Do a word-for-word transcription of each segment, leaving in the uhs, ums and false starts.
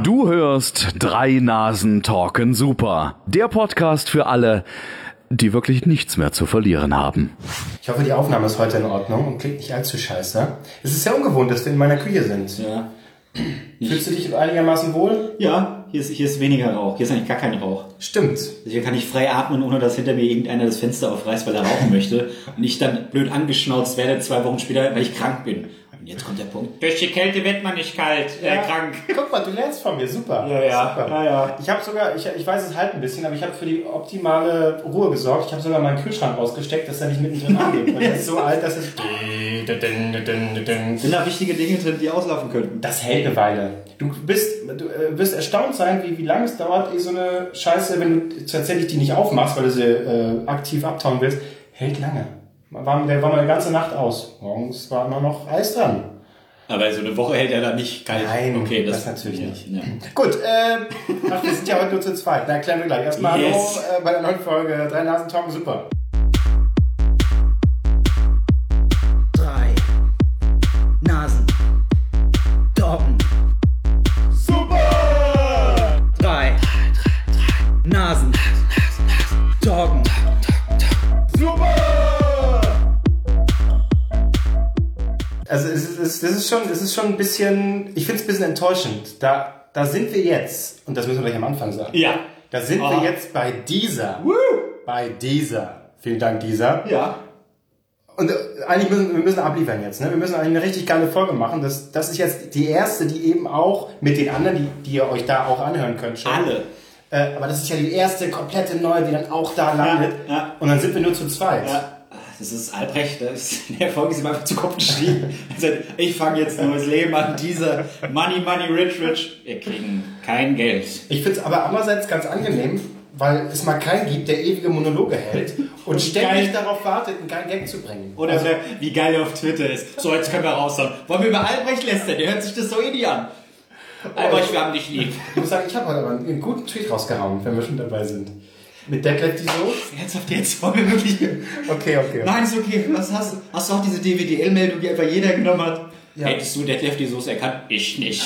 Du hörst Drei Nasen talken super. Der Podcast für alle, die wirklich nichts mehr zu verlieren haben. Ich hoffe, die Aufnahme ist heute in Ordnung und klingt nicht allzu scheiße. Es ist sehr ungewohnt, dass wir in meiner Küche sind. Ja. Fühlst du dich einigermaßen wohl? Ja, hier ist, hier ist weniger Rauch. Hier ist eigentlich gar kein Rauch. Stimmt. Hier kann ich frei atmen, ohne dass hinter mir irgendeiner das Fenster aufreißt, weil er rauchen möchte. Und ich dann blöd angeschnauzt werde zwei Wochen später, weil ich krank bin. Und jetzt kommt der Punkt. Durch die Kälte wird man nicht kalt, äh, Ja. krank. Guck mal, du lernst von mir. Super. Ja, ja. Super. Ja, ja. Ich habe sogar, ich, ich weiß es halt ein bisschen, aber ich habe für die optimale Ruhe gesorgt. Ich habe sogar meinen Kühlschrank ausgesteckt, dass er nicht mittendrin angeht. Weil der ist so alt, dass es... Sind da wichtige Dinge drin, die auslaufen könnten? Das hält eine Weile. Du bist, du äh, wirst erstaunt sein, wie, wie lange es dauert, ehe so eine Scheiße, wenn du tatsächlich die nicht aufmachst, weil du sie äh, aktiv abtauen willst, hält lange. War, der war mal eine ganze Nacht aus. Morgens war immer noch Eis dran. Aber so eine Woche hält er dann nicht kalt. Nein, okay, das, das, das natürlich nicht. Ja. Gut, äh, ach, wir sind ja heute nur zu zweit. Na, erklären wir gleich. Erstmal Yes. Hallo äh, bei der neuen Folge Drei Nasen talken super. Drei Nasen talken super. Drei Nasen talken Super! Also es ist, es ist, das ist schon, es ist schon ein bisschen, ich finde es ein bisschen enttäuschend. Da, da sind wir jetzt, und das müssen wir gleich am Anfang sagen. Ja. Da sind Oh. wir jetzt bei dieser. Woo. Bei dieser. Vielen Dank, dieser. Ja. Und äh, eigentlich müssen wir müssen abliefern jetzt. Ne? Wir müssen eigentlich eine richtig geile Folge machen. Das, das ist jetzt die erste, die eben auch mit den anderen, die, die ihr euch da auch anhören könnt. Schon. Alle. Äh, aber das ist ja die erste komplette neue, die dann auch da landet. Ja, ja. Und dann sind wir nur zu zweit. Ja. Das ist Albrecht, das ist, in der Folge ist ihm einfach zu Kopf geschrieben. Er sagt, ich fange jetzt ein neues Leben an, dieser Money, Money, Rich, Rich. Wir kriegen kein Geld. Ich finde es aber andererseits ganz angenehm, weil es mal keinen gibt, der ewige Monologe hält und, Und ständig geil. darauf wartet, einen geilen Gag zu bringen. Oder Also, wie geil er auf Twitter ist. So, jetzt können wir raushauen. Wollen wir über Albrecht lästern? Der hört sich das so eh nicht an. Albrecht, wir haben dich lieb. ich muss sagen, ich habe heute aber einen guten Tweet rausgehauen, wenn wir schon dabei sind. Mit Detlef die so. Ernsthaft jetzt? Wollen wir wirklich... Okay, okay. Nein, ist okay. Was hast du? Hast du auch diese D W D L-Meldung, die einfach jeder genommen hat? Ja. Hättest du Detlef die Soße erkannt? Ich nicht.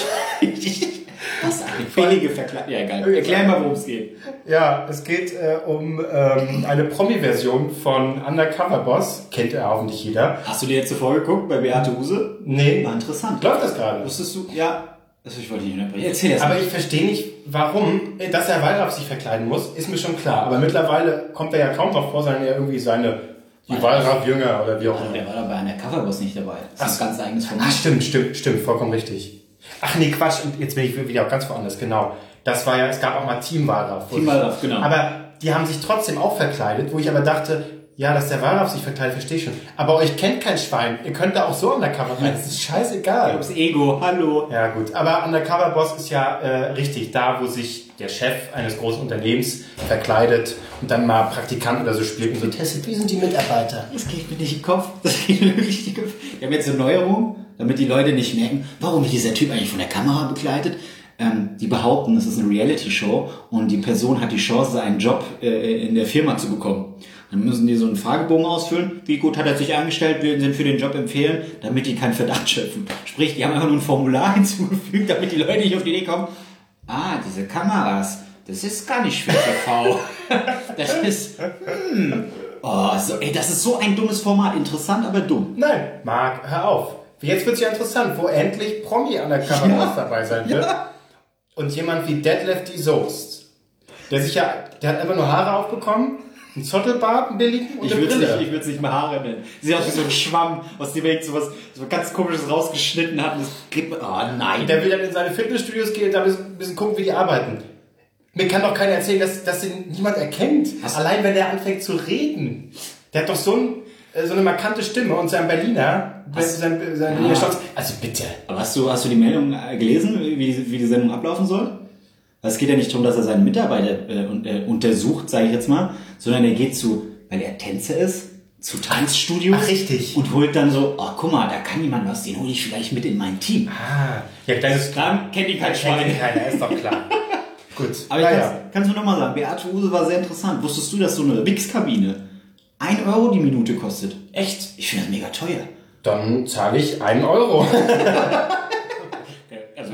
Was eine billige Verkleidung. Ja, egal. Erklär mal, worum es geht. Ja, es geht äh, um ähm, eine Promi-Version von Undercover Boss. Kennt ja hoffentlich jeder. Hast du dir jetzt zuvor geguckt bei Beate Huse? Nee. War interessant. Läuft das gerade? Wusstest du? Ja. Also ich wollte nicht unterbrechen. Erzähl erst Aber mal. ich verstehe nicht, warum, dass er Wallraff sich verkleiden muss, ist mir schon klar. Aber mittlerweile kommt er ja kaum noch vor, sondern er irgendwie seine die Wallraff-Jünger oder wie auch Also immer. der war dann bei einer Coverboss nicht dabei. Das ist Ach ein ganz eigenes Format. Ah, stimmt, stimmt, stimmt, vollkommen richtig. Ach nee, Quatsch, und jetzt bin ich wieder auch ganz woanders, genau. Das war ja, es gab auch mal Team Wallraff. Team Wallraff, genau. Aber die haben sich trotzdem auch verkleidet, wo ich aber dachte, ja, dass der Wallraff sich verkleidet, verstehe ich schon. Aber euch kennt kein Schwein. Ihr könnt da auch so undercover rein. Das ist scheißegal. Das Ego, hallo. Ja gut, aber Undercover Boss ist ja äh, richtig da, wo sich der Chef eines großen Unternehmens verkleidet und dann mal Praktikant oder so spielt und so testet, wie sind die Mitarbeiter? Das geht mir nicht in den Kopf. Das geht mir wirklich nicht in den Kopf. Wir haben jetzt eine Neuerung, damit die Leute nicht merken, warum wird dieser Typ eigentlich von der Kamera begleitet. Ähm, die behaupten, es ist eine Reality-Show und die Person hat die Chance, einen Job äh, in der Firma zu bekommen. Dann müssen die so einen Fragebogen ausfüllen. Wie gut hat er sich angestellt? Würden sie ihn für den Job empfehlen, damit die keinen Verdacht schöpfen. Sprich, die haben einfach nur ein Formular hinzugefügt, damit die Leute nicht auf die Idee kommen, ah, diese Kameras, das ist gar nicht für T V. Das ist, hm, oh, so, ey, das ist so ein dummes Format. Interessant, aber dumm. Nein, Marc, hör auf. Jetzt wird's ja interessant, wo endlich Promi Undercover Boss Ja. dabei sein wird. Ja. Und jemand wie Detlef die Soest, der sich ja, der hat einfach nur Haare aufbekommen, einen Zottelbart, einen billigen und Ich eine würde es Brille. nicht, ich würde es nicht mal Haare nennen. Sie sieht aus wie so ein Schwamm, aus dem er so was, so was ganz Komisches rausgeschnitten hat. Und das kriegt man, oh nein. Der will dann in seine Fitnessstudios gehen und da ein bisschen gucken, wie die arbeiten. Mir kann doch keiner erzählen, dass, dass den niemand erkennt. Was? Allein wenn der anfängt zu reden. Der hat doch so, ein, äh, so eine markante Stimme und sein Berliner, Was? sein, sein Ah. Berliner Stolz. Also bitte. Aber hast du, hast du die Meldung äh, gelesen, wie, wie die Sendung ablaufen soll? Es geht ja nicht darum, dass er seinen Mitarbeiter äh, un- äh, untersucht, sage ich jetzt mal, sondern er geht zu, weil er Tänzer ist, zu Tanzstudios. Ach, richtig. Und holt dann so, oh guck mal, da kann jemand was, den hole ich vielleicht mit in mein Team. Ah, ja, kleines Dann kennt ihn kein Schwein. Schwein. Keiner, ist doch klar. Gut. Aber ich naja. kann's, kannst du mir nochmal sagen, Beate Huse war sehr interessant. Wusstest du, dass so eine Wix-Kabine ein Euro die Minute kostet? Echt? Ich finde das mega teuer. Dann zahle ich einen Euro. Also kriegt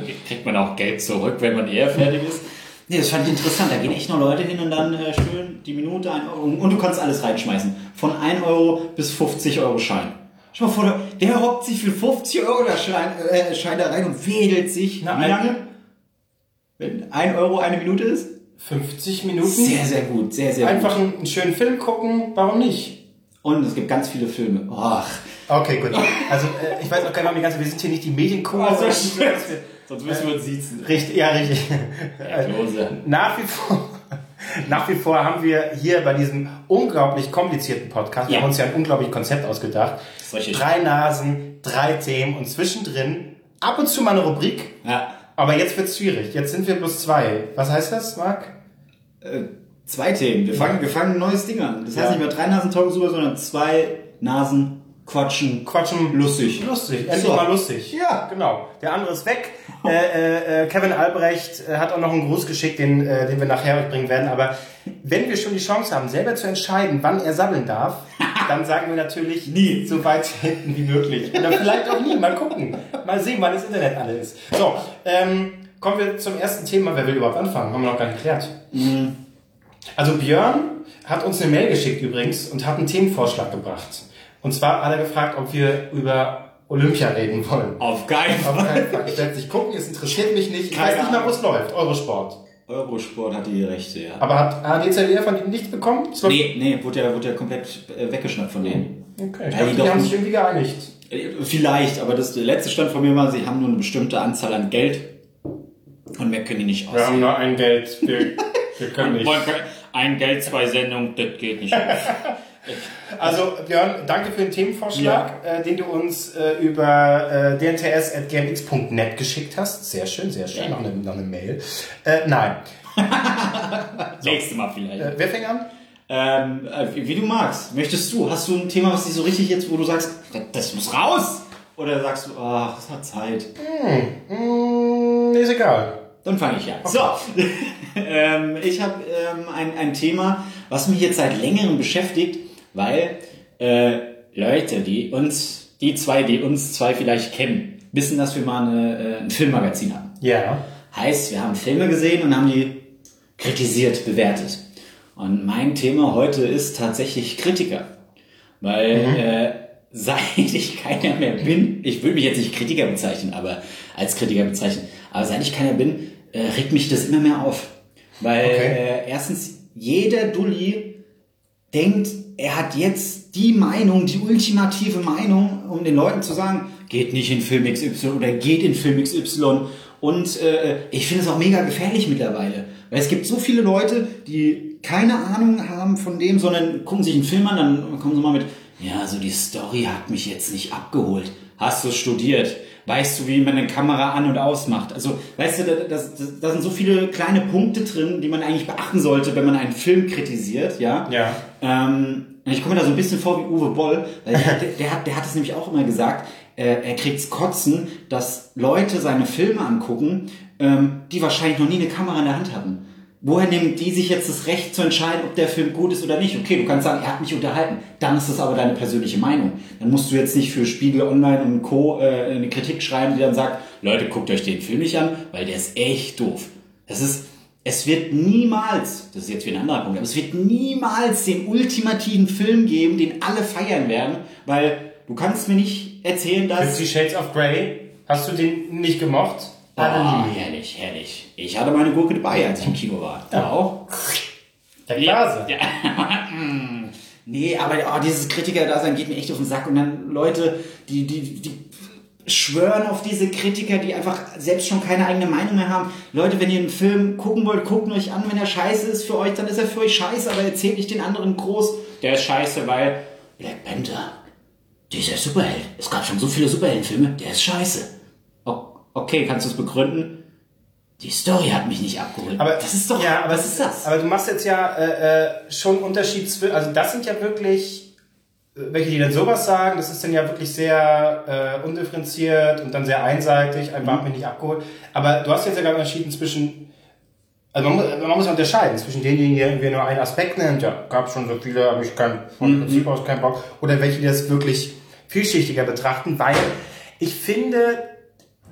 kriegt man auch Geld zurück, wenn man eher fertig ist. Nee, das fand ich interessant. Da gehen echt noch Leute hin und dann äh, schön die Minute ein Euro. Und du kannst alles reinschmeißen. Von ein Euro bis fünfzig Euro Schein. Schau mal vor, der, der hockt sich für fünfzig Euro der Schein, äh, Schein da rein und wedelt sich. Na, wie ein- lange? Wenn ein Euro eine Minute ist? fünfzig Minuten. Sehr, sehr gut. Sehr, sehr Einfach gut. einen, einen schönen Film gucken, warum nicht? Und es gibt ganz viele Filme. Och. Okay, gut. Also äh, ich weiß auch gar nicht, die ganze, wir sind hier nicht die Medienkuh. Oh, so oder- schön. Sonst müssen wir uns siezen. Richtig, ja, richtig. Herr Klose. Nach wie vor, nach wie vor haben wir hier bei diesem unglaublich komplizierten Podcast, wir Ja. haben uns ja ein unglaubliches Konzept ausgedacht. Solche- Drei Nasen, drei Themen und zwischendrin ab und zu mal eine Rubrik. Ja. Aber jetzt wird's schwierig. Jetzt sind wir plus zwei. Was heißt das, Marc? Äh, zwei Themen. Wir fangen, wir fangen ein neues Ding an. Das heißt Ja. nicht mehr drei Nasen Talk super, sondern zwei Nasen quatschen. Quatschen. Lustig. Lustig. Endlich So. mal lustig. Ja. Genau. Der andere ist weg. Äh, äh, äh, Kevin Albrecht äh, hat auch noch einen Gruß geschickt, den, äh, den wir nachher euch bringen werden. Aber wenn wir schon die Chance haben, selber zu entscheiden, wann er sammeln darf, dann sagen wir natürlich Nie. so weit hinten wie möglich. Oder vielleicht auch nie. Mal gucken. Mal sehen, wann das Internet alle ist. So, ähm, kommen wir zum ersten Thema. Wer will überhaupt anfangen? Haben wir noch gar nicht geklärt. Mhm. Also Björn hat uns eine Mail geschickt übrigens und hat einen Themenvorschlag gebracht. Und zwar hat er gefragt, ob wir über Olympia reden wollen. Auf keinen Auf Fall. keinen Fall. Ich werde nicht gucken, es interessiert mich nicht. Ich Keine weiß nicht mal, wo Ahnung. es läuft. Eurosport. Eurosport hat die Rechte, ja. Aber hat A D Z D F von ihm nichts bekommen? Es läuft- Nee, nee, wurde ja, wurde ja komplett äh, weggeschnappt von denen. Okay, ich Ja, dachte, die die doch haben nicht. sich irgendwie geeinigt. Äh, Vielleicht, aber das der letzte Stand von mir war, sie haben nur eine bestimmte Anzahl an Geld und mehr können die nicht Wir haben aussehen. nur ein Geld. Wir, wir können nicht. Ein Geld, zwei Sendungen, das geht nicht. Also Björn, danke für den Themenvorschlag, äh, den du uns äh, über äh, d n t s at g m x punkt net geschickt hast. Sehr schön, sehr schön. Ja. Noch, eine, noch eine Mail. Äh, nein. Nächstes Mal vielleicht. Äh, wer fängt an? Ähm, äh, wie, wie du magst. Möchtest du? Hast du ein Thema, was dich so richtig jetzt, wo du sagst, das, das muss raus? Oder sagst du, ach, es hat Zeit? Hm, ist egal. Dann fange ich an. So, ähm, ich habe ähm, ein, ein Thema, was mich jetzt seit längerem beschäftigt, weil äh, Leute, die uns, die zwei, die uns zwei vielleicht kennen, wissen, dass wir mal eine, äh, ein Filmmagazin haben. Ja. Heißt, wir haben Filme gesehen und haben die kritisiert, bewertet. Und mein Thema heute ist tatsächlich Kritiker. Weil Mhm. äh, seit ich keiner mehr bin, ich will mich jetzt nicht Kritiker bezeichnen, aber als Kritiker bezeichnen, aber seit ich keiner bin, äh, regt mich das immer mehr auf. Weil Okay. äh, erstens, jeder Dulli denkt, er hat jetzt die Meinung, die ultimative Meinung, um den Leuten zu sagen, geht nicht in Film X Y oder geht in Film X Y. Und äh, ich finde es auch mega gefährlich mittlerweile. Weil es gibt so viele Leute, die keine Ahnung haben von dem, sondern gucken sich einen Film an, dann kommen sie mal mit, ja, so die Story hat mich jetzt nicht abgeholt. Hast du studiert? Weißt du, wie man eine Kamera an- und ausmacht? Also, weißt du, da, das, das, da sind so viele kleine Punkte drin, die man eigentlich beachten sollte, wenn man einen Film kritisiert, ja? Ja. Ähm, ich komme mir da so ein bisschen vor wie Uwe Boll, weil der, der, der hat, der hat es nämlich auch immer gesagt, äh, er kriegt's kotzen, dass Leute seine Filme angucken, ähm, die wahrscheinlich noch nie eine Kamera in der Hand hatten. Woher nehmen die sich jetzt das Recht zu entscheiden, ob der Film gut ist oder nicht? Okay, du kannst sagen, er hat mich unterhalten. Dann ist das aber deine persönliche Meinung. Dann musst du jetzt nicht für Spiegel Online und Co. Äh, eine Kritik schreiben, die dann sagt, Leute, guckt euch den Film nicht an, weil der ist echt doof. Das ist, es wird niemals, das ist jetzt wieder ein anderer Punkt, aber es wird niemals den ultimativen Film geben, den alle feiern werden, weil du kannst mir nicht erzählen, dass... Fifty Shades of Grey, hast du den nicht gemocht? Ah, herrlich, herrlich. Ich hatte meine Gurke dabei, als ich im Kino war. Du auch? Der Blase. Ja. Nee, aber oh, dieses Kritiker-Dasein geht mir echt auf den Sack. Und dann Leute, die, die, die schwören auf diese Kritiker, die einfach selbst schon keine eigene Meinung mehr haben. Leute, wenn ihr einen Film gucken wollt, guckt ihn euch an. Wenn er scheiße ist für euch, dann ist er für euch scheiße. Aber erzählt nicht den anderen groß, der ist scheiße, weil Black Panther, dieser Superheld. Es gab schon so viele Superheldenfilme, der ist scheiße. Okay, kannst du es begründen? Die Story hat mich nicht abgeholt. Aber das ist doch, ja, aber was ist das? Aber du machst jetzt ja äh, äh, schon einen Unterschied zwischen, also das sind ja wirklich, äh, welche die dann sowas sagen, das ist dann ja wirklich sehr äh, undifferenziert und dann sehr einseitig, einfach hat mich nicht abgeholt. Aber du hast jetzt ja gerade unterschieden zwischen, also man muss, man muss unterscheiden zwischen denjenigen, die irgendwie nur einen Aspekt nennt, ja, gab schon so viele, habe ich kein, von Prinzip aus keinen Bock, oder welche, die das wirklich vielschichtiger betrachten, weil ich finde,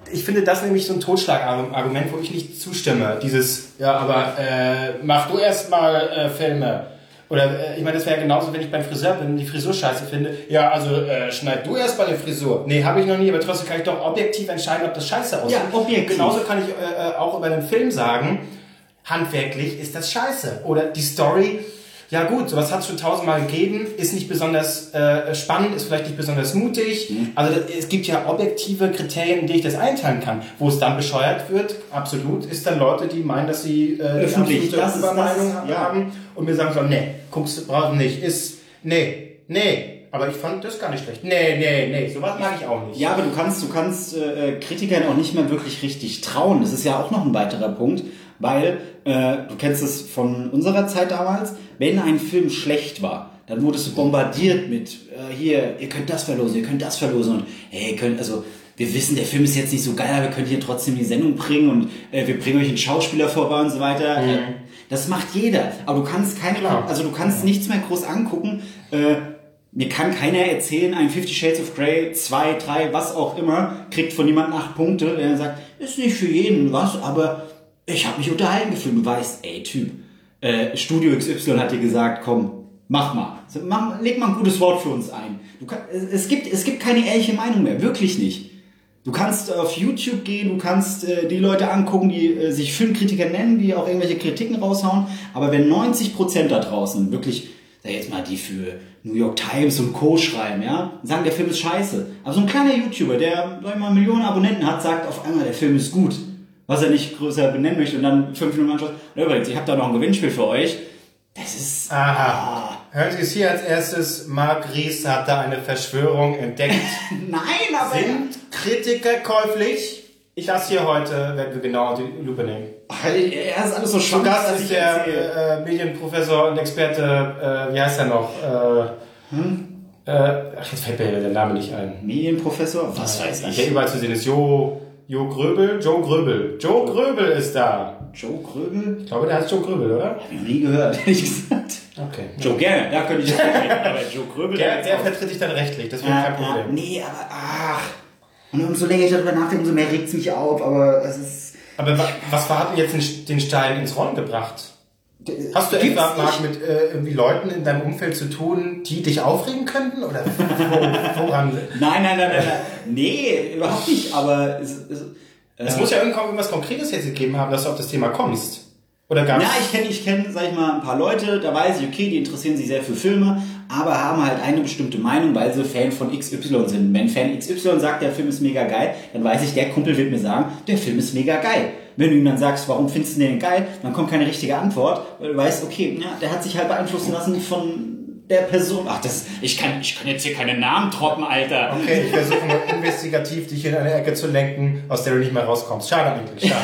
ich finde das nämlich so ein Totschlagargument, wo ich nicht zustimme. Dieses, ja, aber äh, mach du erst mal äh, Filme. Oder äh, ich meine, das wäre ja genauso, wenn ich beim Friseur bin und die Frisur scheiße finde. Ja, also äh, schneid du erst mal eine Frisur. Nee, habe ich noch nie, aber trotzdem kann ich doch objektiv entscheiden, ob das scheiße aussieht. Ja, objektiv. Genauso kann ich äh, auch über einen Film sagen, handwerklich ist das scheiße. Oder die Story, ja gut, sowas hat es schon tausendmal gegeben, ist nicht besonders äh, spannend, ist vielleicht nicht besonders mutig. Mhm. Also das, es gibt ja objektive Kriterien, in die ich das einteilen kann. Wo es dann bescheuert wird, absolut, ist dann Leute, die meinen, dass sie äh, die absolute Übermeinung haben ja. und mir sagen so, nee, guckst du, brauchst nicht, ist, nee, nee. Aber ich fand das gar nicht schlecht. Nee, nee, nee, sowas mag ich auch nicht. Ja, aber du kannst, du kannst äh, Kritikern auch nicht mehr wirklich richtig trauen. Das ist ja auch noch ein weiterer Punkt, weil, äh, du kennst es von unserer Zeit damals, wenn ein Film schlecht war, dann wurdest du bombardiert mit, äh, hier, ihr könnt das verlosen, ihr könnt das verlosen und, hey, ihr könnt, also, wir wissen, der Film ist jetzt nicht so geil, aber wir können hier trotzdem die Sendung bringen und äh, wir bringen euch einen Schauspieler vorbei und so weiter. Mhm. Das macht jeder, aber du kannst keine, Klar. also du kannst nichts mehr groß angucken, äh, mir kann keiner erzählen, ein Fifty Shades of Grey, zwei, drei, was auch immer, kriegt von jemandem acht Punkte, der sagt, ist nicht für jeden was, aber ich habe mich unterhalten gefühlt. Du weißt, ey Typ, äh, Studio X Y hat dir gesagt, komm, mach mal, mach, leg mal ein gutes Wort für uns ein. Du kann, es, gibt, es gibt keine ehrliche Meinung mehr, wirklich nicht. Du kannst auf YouTube gehen, du kannst äh, die Leute angucken, die äh, sich Filmkritiker nennen, die auch irgendwelche Kritiken raushauen, aber wenn neunzig Prozent da draußen wirklich, sag jetzt mal, die für New York Times und Co. schreiben, ja, sagen, der Film ist scheiße. Aber so ein kleiner YouTuber, der, sag ich mal, Millionen Abonnenten hat, sagt auf einmal, der Film ist gut, was er nicht größer benennen möchte und dann fünf Minuten anschaut. Und übrigens, ich habe da noch ein Gewinnspiel für euch. Das ist... Aha. Hören Sie es hier als erstes, Marc Ries hat da eine Verschwörung entdeckt. Nein, aber... Sind Kritiker käuflich? Ich das hier heute werden wir genau unter die Lupe nehmen. Er ist alles so schön. Das ist der äh, Medienprofessor und Experte, äh, wie heißt er noch? Äh, hm? äh, ach, jetzt fällt mir der Name nicht ein. Medienprofessor? Was weiß ich. Der überall zu sehen ist Jo, Jo Gröbel. Joe Gröbel. Joe Gröbel ist da. Joe Gröbel? Ich glaube, der heißt Joe Gröbel, oder? Hab ich noch nie gehört, ehrlich gesagt. Okay. Joe gerne, da könnte ich jetzt reden. Aber Joe Gröbel... Der, der vertritt dich dann rechtlich, das wäre ja, kein Problem. Ja, nee, aber ach... Und umso länger ich darüber nachdenke, umso mehr regt es mich auf, aber es ist... Aber was hat denn jetzt den Stein ins Rollen gebracht? Hast du etwa, Marc, mit äh, irgendwie Leuten in deinem Umfeld zu tun, die dich aufregen könnten? Oder wo, woran? Nein, nein, nein, nein, nein. Nee, überhaupt nicht, aber... Es, es, äh, es muss ja irgendwas Konkretes jetzt gegeben haben, dass du auf das Thema kommst. Oder gab's? Ja, ich kenne, ich kenn, sag ich mal, ein paar Leute, da weiß ich, okay, die interessieren sich sehr für Filme, aber haben halt eine bestimmte Meinung, weil sie Fan von X Y sind. Wenn Fan X Y sagt, der Film ist mega geil, dann weiß ich, der Kumpel wird mir sagen, der Film ist mega geil. Wenn du ihm dann sagst, warum findest du den geil, dann kommt keine richtige Antwort, weil du weißt, okay, ja, der hat sich halt beeinflussen lassen von der Person. Ach, das, ich kann, ich kann jetzt hier keine Namen droppen, Alter. Okay, ich versuche mal investigativ dich in eine Ecke zu lenken, aus der du nicht mehr rauskommst. Schade eigentlich, schade.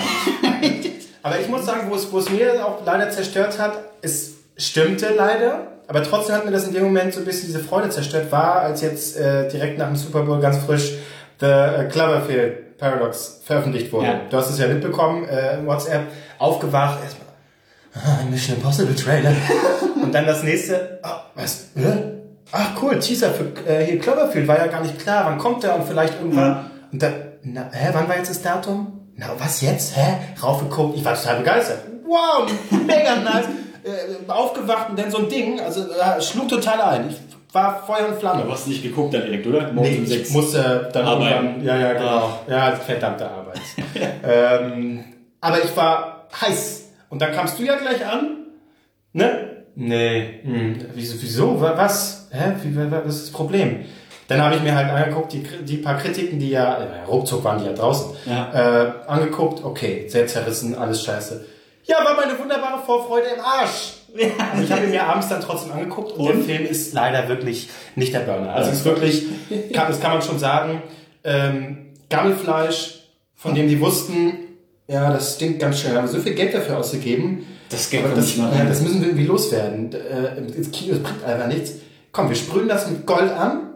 Aber ich muss sagen, wo es, wo es mir auch leider zerstört hat, es stimmte leider, aber trotzdem hat mir das in dem Moment so ein bisschen diese Freude zerstört, war, als jetzt äh, direkt nach dem Super Bowl ganz frisch The äh, Cloverfield Paradox veröffentlicht wurde. Ja. Du hast es ja mitbekommen, äh, in WhatsApp, aufgewacht, erstmal, ah, ein Mission Impossible Trailer. Und dann das nächste, oh, was, äh? Ach cool, Teaser für äh, hier Cloverfield, war ja gar nicht klar, wann kommt der und vielleicht irgendwann. Ja. Und dann, na, hä, wann war jetzt das Datum? Na, was jetzt? Hä? Raufgeguckt, ich war total begeistert. Wow, mega nice. Äh, aufgewacht und dann so ein Ding, also äh, schlug total ein. Ich war Feuer und Flamme. Du hast nicht geguckt dann direkt, oder? Nee, ich sechs. musste dann irgendwann, ja, ja, genau. Ja, verdammte Arbeit. ähm, aber ich war heiß. Und dann kamst du ja gleich an, ne? Nee, hm. wieso, wieso, was? Hä? Wie, was ist das Problem? Dann habe ich mir halt angeguckt, die, die paar Kritiken, die ja, äh, ruckzuck waren die ja draußen, ja. Äh, angeguckt, okay, sehr zerrissen, alles scheiße. Ja, war meine wunderbare Vorfreude im Arsch. Ja. Also ich habe ihn mir abends dann trotzdem angeguckt und, und der Film ist leider wirklich nicht der Burner. Also es ist wirklich, kann, das kann man schon sagen, ähm, Gammelfleisch, von dem die wussten, ja, das stinkt ganz schön, haben so viel Geld dafür ausgegeben. Das Geld das, nicht mal ja, das müssen wir irgendwie loswerden. Äh, ins Kino, das bringt einfach nichts. Komm, wir sprühen das mit Gold an.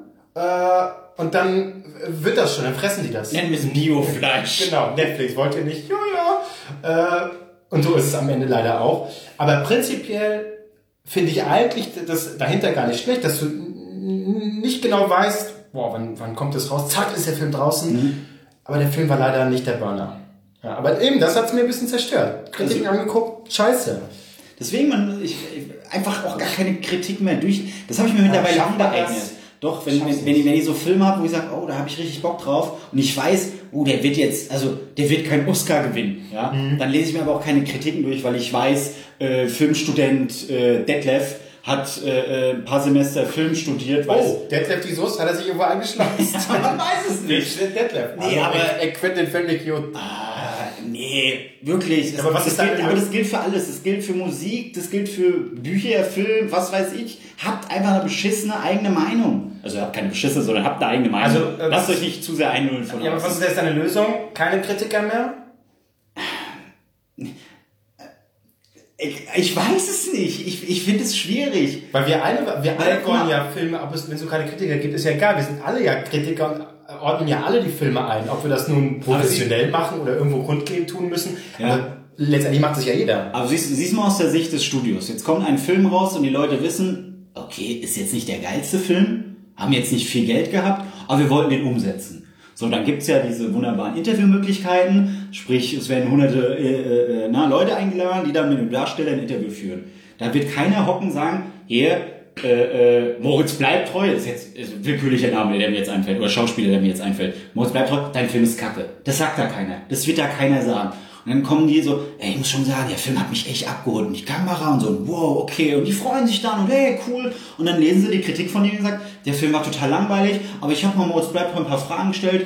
Äh, und dann wird das schon, dann fressen die das. Nennen wir es Biofleisch. Genau, Netflix wollte nicht, ja, ja. Äh, und so ist es am Ende leider auch. Aber prinzipiell finde ich eigentlich das dahinter gar nicht schlecht, dass du nicht genau weißt, boah, wann, wann kommt das raus? Zack, ist der Film draußen. Mhm. aber der Film war leider nicht der Burner. Ja, aber eben, das hat's mir ein bisschen zerstört. Kritiken also, angeguckt, scheiße. Deswegen, man, ich, einfach auch gar keine Kritik mehr durch. Das habe ich mir mittlerweile ja, angeeignet. Doch, wenn, wenn, wenn, ich, wenn ich so Filme habe, wo ich sage, oh, da habe ich richtig Bock drauf und ich weiß, oh, der wird jetzt, also der wird keinen Oscar gewinnen, ja, mhm. dann lese ich mir aber auch keine Kritiken durch, weil ich weiß, äh, Filmstudent äh, Detlef hat äh, ein paar Semester Film studiert. Weiß, oh, Detlef die Soest, hat er sich irgendwo eingeschlossen? Man weiß es nicht. Detlef. Nee, also, aber er, er quittet den Film nicht gut. Ah, nee, wirklich. Das, aber was das ist gilt, da aber das gilt für alles. Das gilt für Musik, das gilt für Bücher, Film, was weiß ich. Habt einfach eine beschissene eigene Meinung. Also habt keine beschissene, sondern habt eine eigene Meinung. Also, äh, lasst euch nicht zu sehr einlullen von uns. Ja, aber was ist jetzt deine Lösung? Keine Kritiker mehr? Ich, ich weiß es nicht. Ich, ich finde es schwierig. Weil wir alle, wir alle wollen ja Filme, aber wenn es so keine Kritiker gibt, ist ja egal. Wir sind alle ja Kritiker und ordnen ja alle die Filme ein. Ob wir das nun professionell machen oder irgendwo kundgeben tun müssen. Ja. Aber letztendlich macht es ja jeder. Aber siehst, siehst mal aus der Sicht des Studios. Jetzt kommt ein Film raus und die Leute wissen, okay, ist jetzt nicht der geilste Film, haben jetzt nicht viel Geld gehabt, aber wir wollten den umsetzen. So, dann gibt's ja diese wunderbaren Interviewmöglichkeiten, sprich, es werden hunderte äh, äh, na, Leute eingeladen, die dann mit dem Darsteller ein Interview führen. Da wird keiner hocken und sagen, hier, äh, äh, Moritz Bleibtreu, das ist jetzt ist ein willkürlicher Name, der mir jetzt einfällt, oder Schauspieler, der mir jetzt einfällt. Moritz Bleibtreu, dein Film ist kacke. Das sagt da keiner. Das wird da keiner sagen. Und dann kommen die so, ey, ich muss schon sagen, der Film hat mich echt abgeholt und die Kamera und so, wow, okay, und die freuen sich dann und hey, cool. Und dann lesen sie die Kritik von denen und sagen, der Film war total langweilig, aber ich habe mal Moritz Bleibtreu ein paar Fragen gestellt,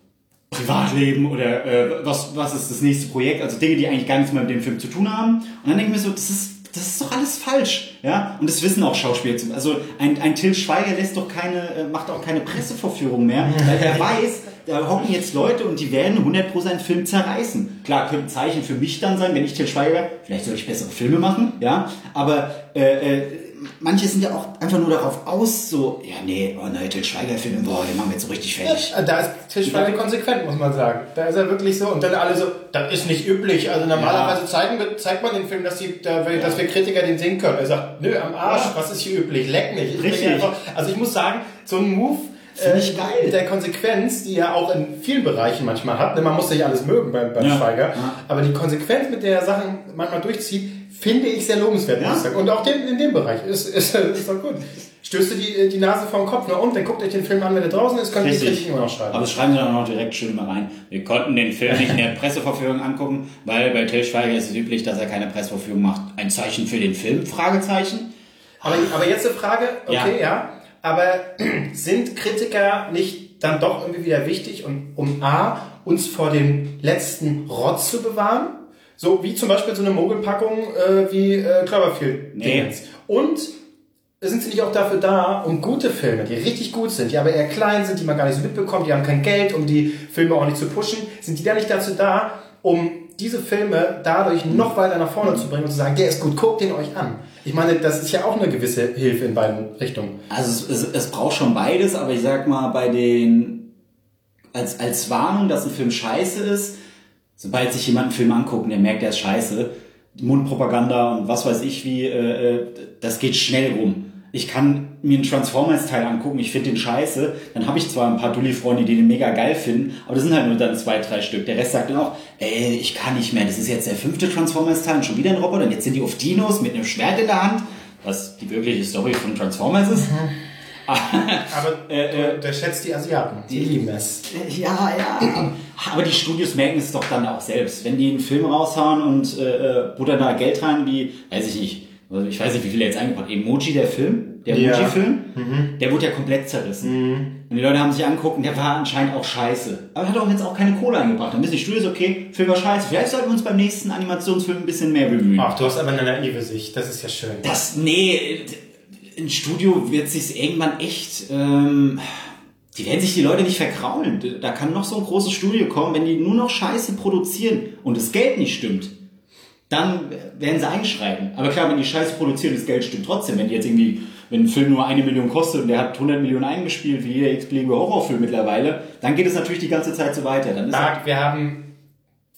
Privatleben oder äh, was was ist das nächste Projekt, also Dinge, die eigentlich gar nichts mehr mit dem Film zu tun haben. Und dann denke ich mir so, das ist das ist doch alles falsch, ja? Und das wissen auch Schauspieler. Also ein ein Til Schweiger lässt doch keine macht auch keine Pressevorführung mehr, weil er weiß, da hocken jetzt Leute und die werden hundert Prozent seinen Film zerreißen. Klar, könnte ein Zeichen für mich dann sein, wenn ich Til Schweiger, vielleicht soll ich bessere Filme machen, ja? Aber äh, äh, manche sind ja auch einfach nur darauf aus, so, ja, nee, oh nein, Til Schweiger-Film, boah, den machen wir jetzt so richtig fertig. Ja, da ist Til Schweiger konsequent, muss man sagen. Da ist er wirklich so. Und dann alle so, das ist nicht üblich. Also normalerweise ja. zeigen wir, zeigt man den Film, dass, die, da, ja. dass wir Kritiker den sehen können. Er sagt, nö, am Arsch, ja. was ist hier üblich? Leck mich. Ich richtig. Einfach, also ich muss sagen, so ein Move, finde ich geil. Mit der Konsequenz, die er auch in vielen Bereichen manchmal hat, man muss nicht alles mögen beim, beim ja. Schweiger, ja. aber die Konsequenz, mit der er Sachen manchmal durchzieht, finde ich sehr lobenswert. Ja. Und auch den, in dem Bereich ist, ist, ist doch gut. Stößt du die, die Nase vor den Kopf, na und, dann guckt euch den Film an, wenn er draußen ist, könnt ihr die Kritik immer noch schreiben. Aber schreiben Sie dann auch direkt schön mal rein. Wir konnten den Film nicht in der Presseverführung angucken, weil bei Til Schweiger ist es üblich, dass er keine Presseverführung macht. Ein Zeichen für den Film? Fragezeichen. Aber, aber jetzt eine Frage, okay, ja. ja. Aber sind Kritiker nicht dann doch irgendwie wieder wichtig, und um A, uns vor dem letzten Rotz zu bewahren? So wie zum Beispiel so eine Mogelpackung äh, wie äh, Cloverfield. Nee. Und sind sie nicht auch dafür da, um gute Filme, die richtig gut sind, die aber eher klein sind, die man gar nicht so mitbekommt, die haben kein Geld, um die Filme auch nicht zu pushen, sind die da nicht dazu da, um diese Filme dadurch noch weiter nach vorne zu bringen und zu sagen, der ist gut, guckt den euch an. Ich meine, das ist ja auch eine gewisse Hilfe in beiden Richtungen. Also es, es, es braucht schon beides, aber ich sag mal, bei den als als Warnung, dass ein Film scheiße ist, sobald sich jemand einen Film anguckt und der merkt, der ist scheiße, Mundpropaganda und was weiß ich wie, äh, das geht schnell rum. Ich kann mir einen Transformers-Teil angucken, ich finde den scheiße, dann habe ich zwar ein paar Dulli-Freunde, die den mega geil finden, aber das sind halt nur dann zwei, drei Stück. Der Rest sagt dann auch, ey, ich kann nicht mehr, das ist jetzt der fünfte Transformers-Teil und schon wieder ein Roboter und jetzt sind die auf Dinos mit einem Schwert in der Hand, was die wirkliche Story von Transformers ist. Mhm. aber äh, der schätzt die Asiaten, die lieben es. Ja, ja, aber die Studios merken es doch dann auch selbst. Wenn die einen Film raushauen und äh, buttern da Geld rein, wie, weiß ich nicht, also ich weiß nicht, wie viel er jetzt eingepackt hat. Emoji, der Film, der ja. Emoji-Film, mhm. der wurde ja komplett zerrissen. Mhm. Und die Leute haben sich angeguckt und der war anscheinend auch scheiße. Aber er hat auch jetzt auch keine Kohle eingebracht. Dann wissen die Studios, okay, Film war scheiße. Vielleicht sollten wir uns beim nächsten Animationsfilm ein bisschen mehr bemühen. Ach, du hast aber eine naive Sicht. Das ist ja schön. Das, nee, ein Studio wird sich irgendwann echt, ähm, die werden sich die Leute nicht verkraulen. Da kann noch so ein großes Studio kommen, wenn die nur noch Scheiße produzieren und das Geld nicht stimmt. Dann werden sie einschreiten. Aber klar, wenn die Scheiße produzieren, das Geld stimmt trotzdem. Wenn die jetzt irgendwie, wenn ein Film nur eine Million kostet und der hat hundert Millionen eingespielt, wie jeder x-beliebige Horrorfilm mittlerweile, dann geht es natürlich die ganze Zeit so weiter. Dann ist Marc, wir haben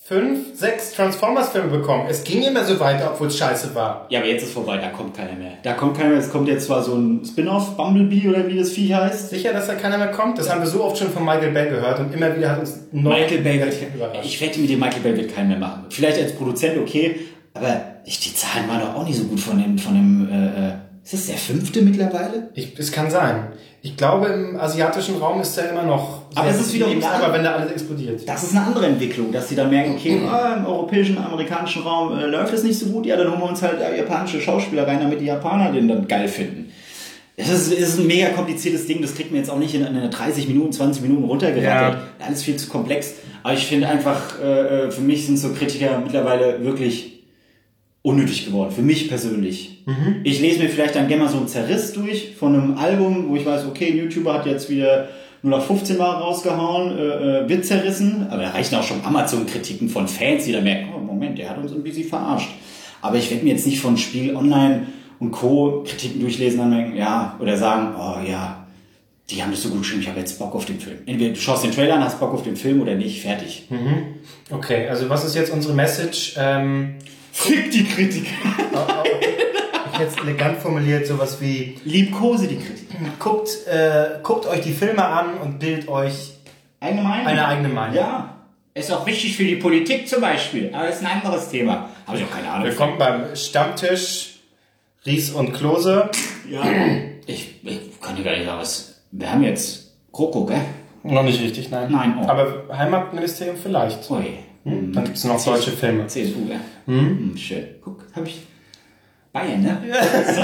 fünf, sechs Transformers-Filme bekommen. Es ging immer so weiter, obwohl es scheiße war. Ja, aber jetzt ist vorbei, da kommt keiner mehr. Da kommt keiner mehr, es kommt jetzt zwar so ein Spin-off, Bumblebee oder wie das Viech heißt. Sicher, dass da keiner mehr kommt? Das haben wir so oft schon von Michael Bay gehört und immer wieder hat uns neu Michael Bay wird, überrascht. ich wette mit dem Michael Bay wird keinen mehr machen. Vielleicht als Produzent okay, aber ich, die Zahlen waren doch auch nicht so gut von dem, von dem, äh, ist das der fünfte mittlerweile? Ich, es kann sein. Ich glaube, im asiatischen Raum ist er immer noch Aber es ist wiederum aber wenn da alles explodiert. Das ist eine andere Entwicklung, dass sie dann merken, okay, ah, im europäischen, amerikanischen Raum äh, läuft es nicht so gut, ja, dann holen wir uns halt äh, japanische Schauspieler rein, damit die Japaner den dann geil finden. Das ist, ist ein mega kompliziertes Ding, das kriegt man jetzt auch nicht in, in dreißig Minuten, zwanzig Minuten runtergerattert. Ja. Alles viel zu komplex. Aber ich finde einfach, äh, für mich sind so Kritiker mittlerweile wirklich unnötig geworden, für mich persönlich. Mhm. Ich lese mir vielleicht dann gerne mal so einen Zerriss durch von einem Album, wo ich weiß, okay, ein YouTuber hat jetzt wieder null acht fünfzehn Mal rausgehauen, äh, wird zerrissen, aber da reichen auch schon Amazon-Kritiken von Fans, die da merken, oh Moment, der hat uns ein bisschen verarscht. Aber ich werde mir jetzt nicht von Spiel Online und Co. Kritiken durchlesen und denken, ja, oder sagen, oh ja, die haben das so gut geschrieben, ich habe jetzt Bock auf den Film. Entweder du schaust den Trailer an, hast Bock auf den Film oder nicht, fertig. Mhm. Okay, also was ist jetzt unsere Message? Ähm, Fick die Kritiker. Oh, oh, okay. Ich hätte es elegant formuliert, sowas wie Liebkose die Kritiker. Guckt, äh, guckt euch die Filme an und bildet euch eigene Meinung. eine eigene Meinung. Ja. Ist auch wichtig für die Politik zum Beispiel, aber das ist ein anderes Thema. Habe ich auch keine Ahnung. Willkommen beim Stammtisch Ries und Klose. Ja. Ich, ich kann dir gar nicht sagen, was. Wir haben jetzt Kroko, gell? Noch nicht richtig, nein. Nein, oh. Aber Heimatministerium vielleicht. Ui. Hm? Dann gibt es noch C S U, deutsche Filme. C S U, gell? Hm? Hm, schön. Guck, habe ich. Bayern, ne? So.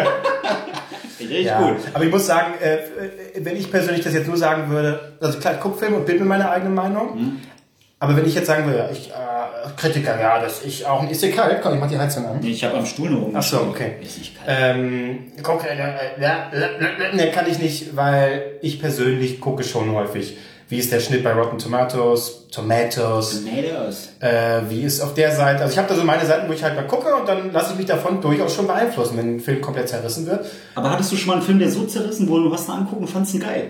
Richtig ja. gut. Aber ich muss sagen, äh, wenn ich persönlich das jetzt nur sagen würde, also klar, ich gucke Filme und bilde mir meine eigene Meinung. Hm. Aber wenn ich jetzt sagen würde, ich, äh, Kritiker, ja, dass ich auch ein Ist dir kalt? Komm, ich mach die Heizung an. Nee, ich habe am Stuhl nur rum. Ach so, okay. Ist nicht kalt. Ähm, guck, äh, äh, ne, kann ich nicht, weil ich persönlich gucke schon häufig. Wie ist der Schnitt bei Rotten Tomatoes, Tomatoes, Tomatoes. Äh, wie ist auf der Seite, also ich habe da so meine Seiten, wo ich halt mal gucke und dann lasse ich mich davon durchaus schon beeinflussen, wenn ein Film komplett zerrissen wird. Aber hattest du schon mal einen Film, der so zerrissen wurde, du hast ihn angucken und fandest ihn geil?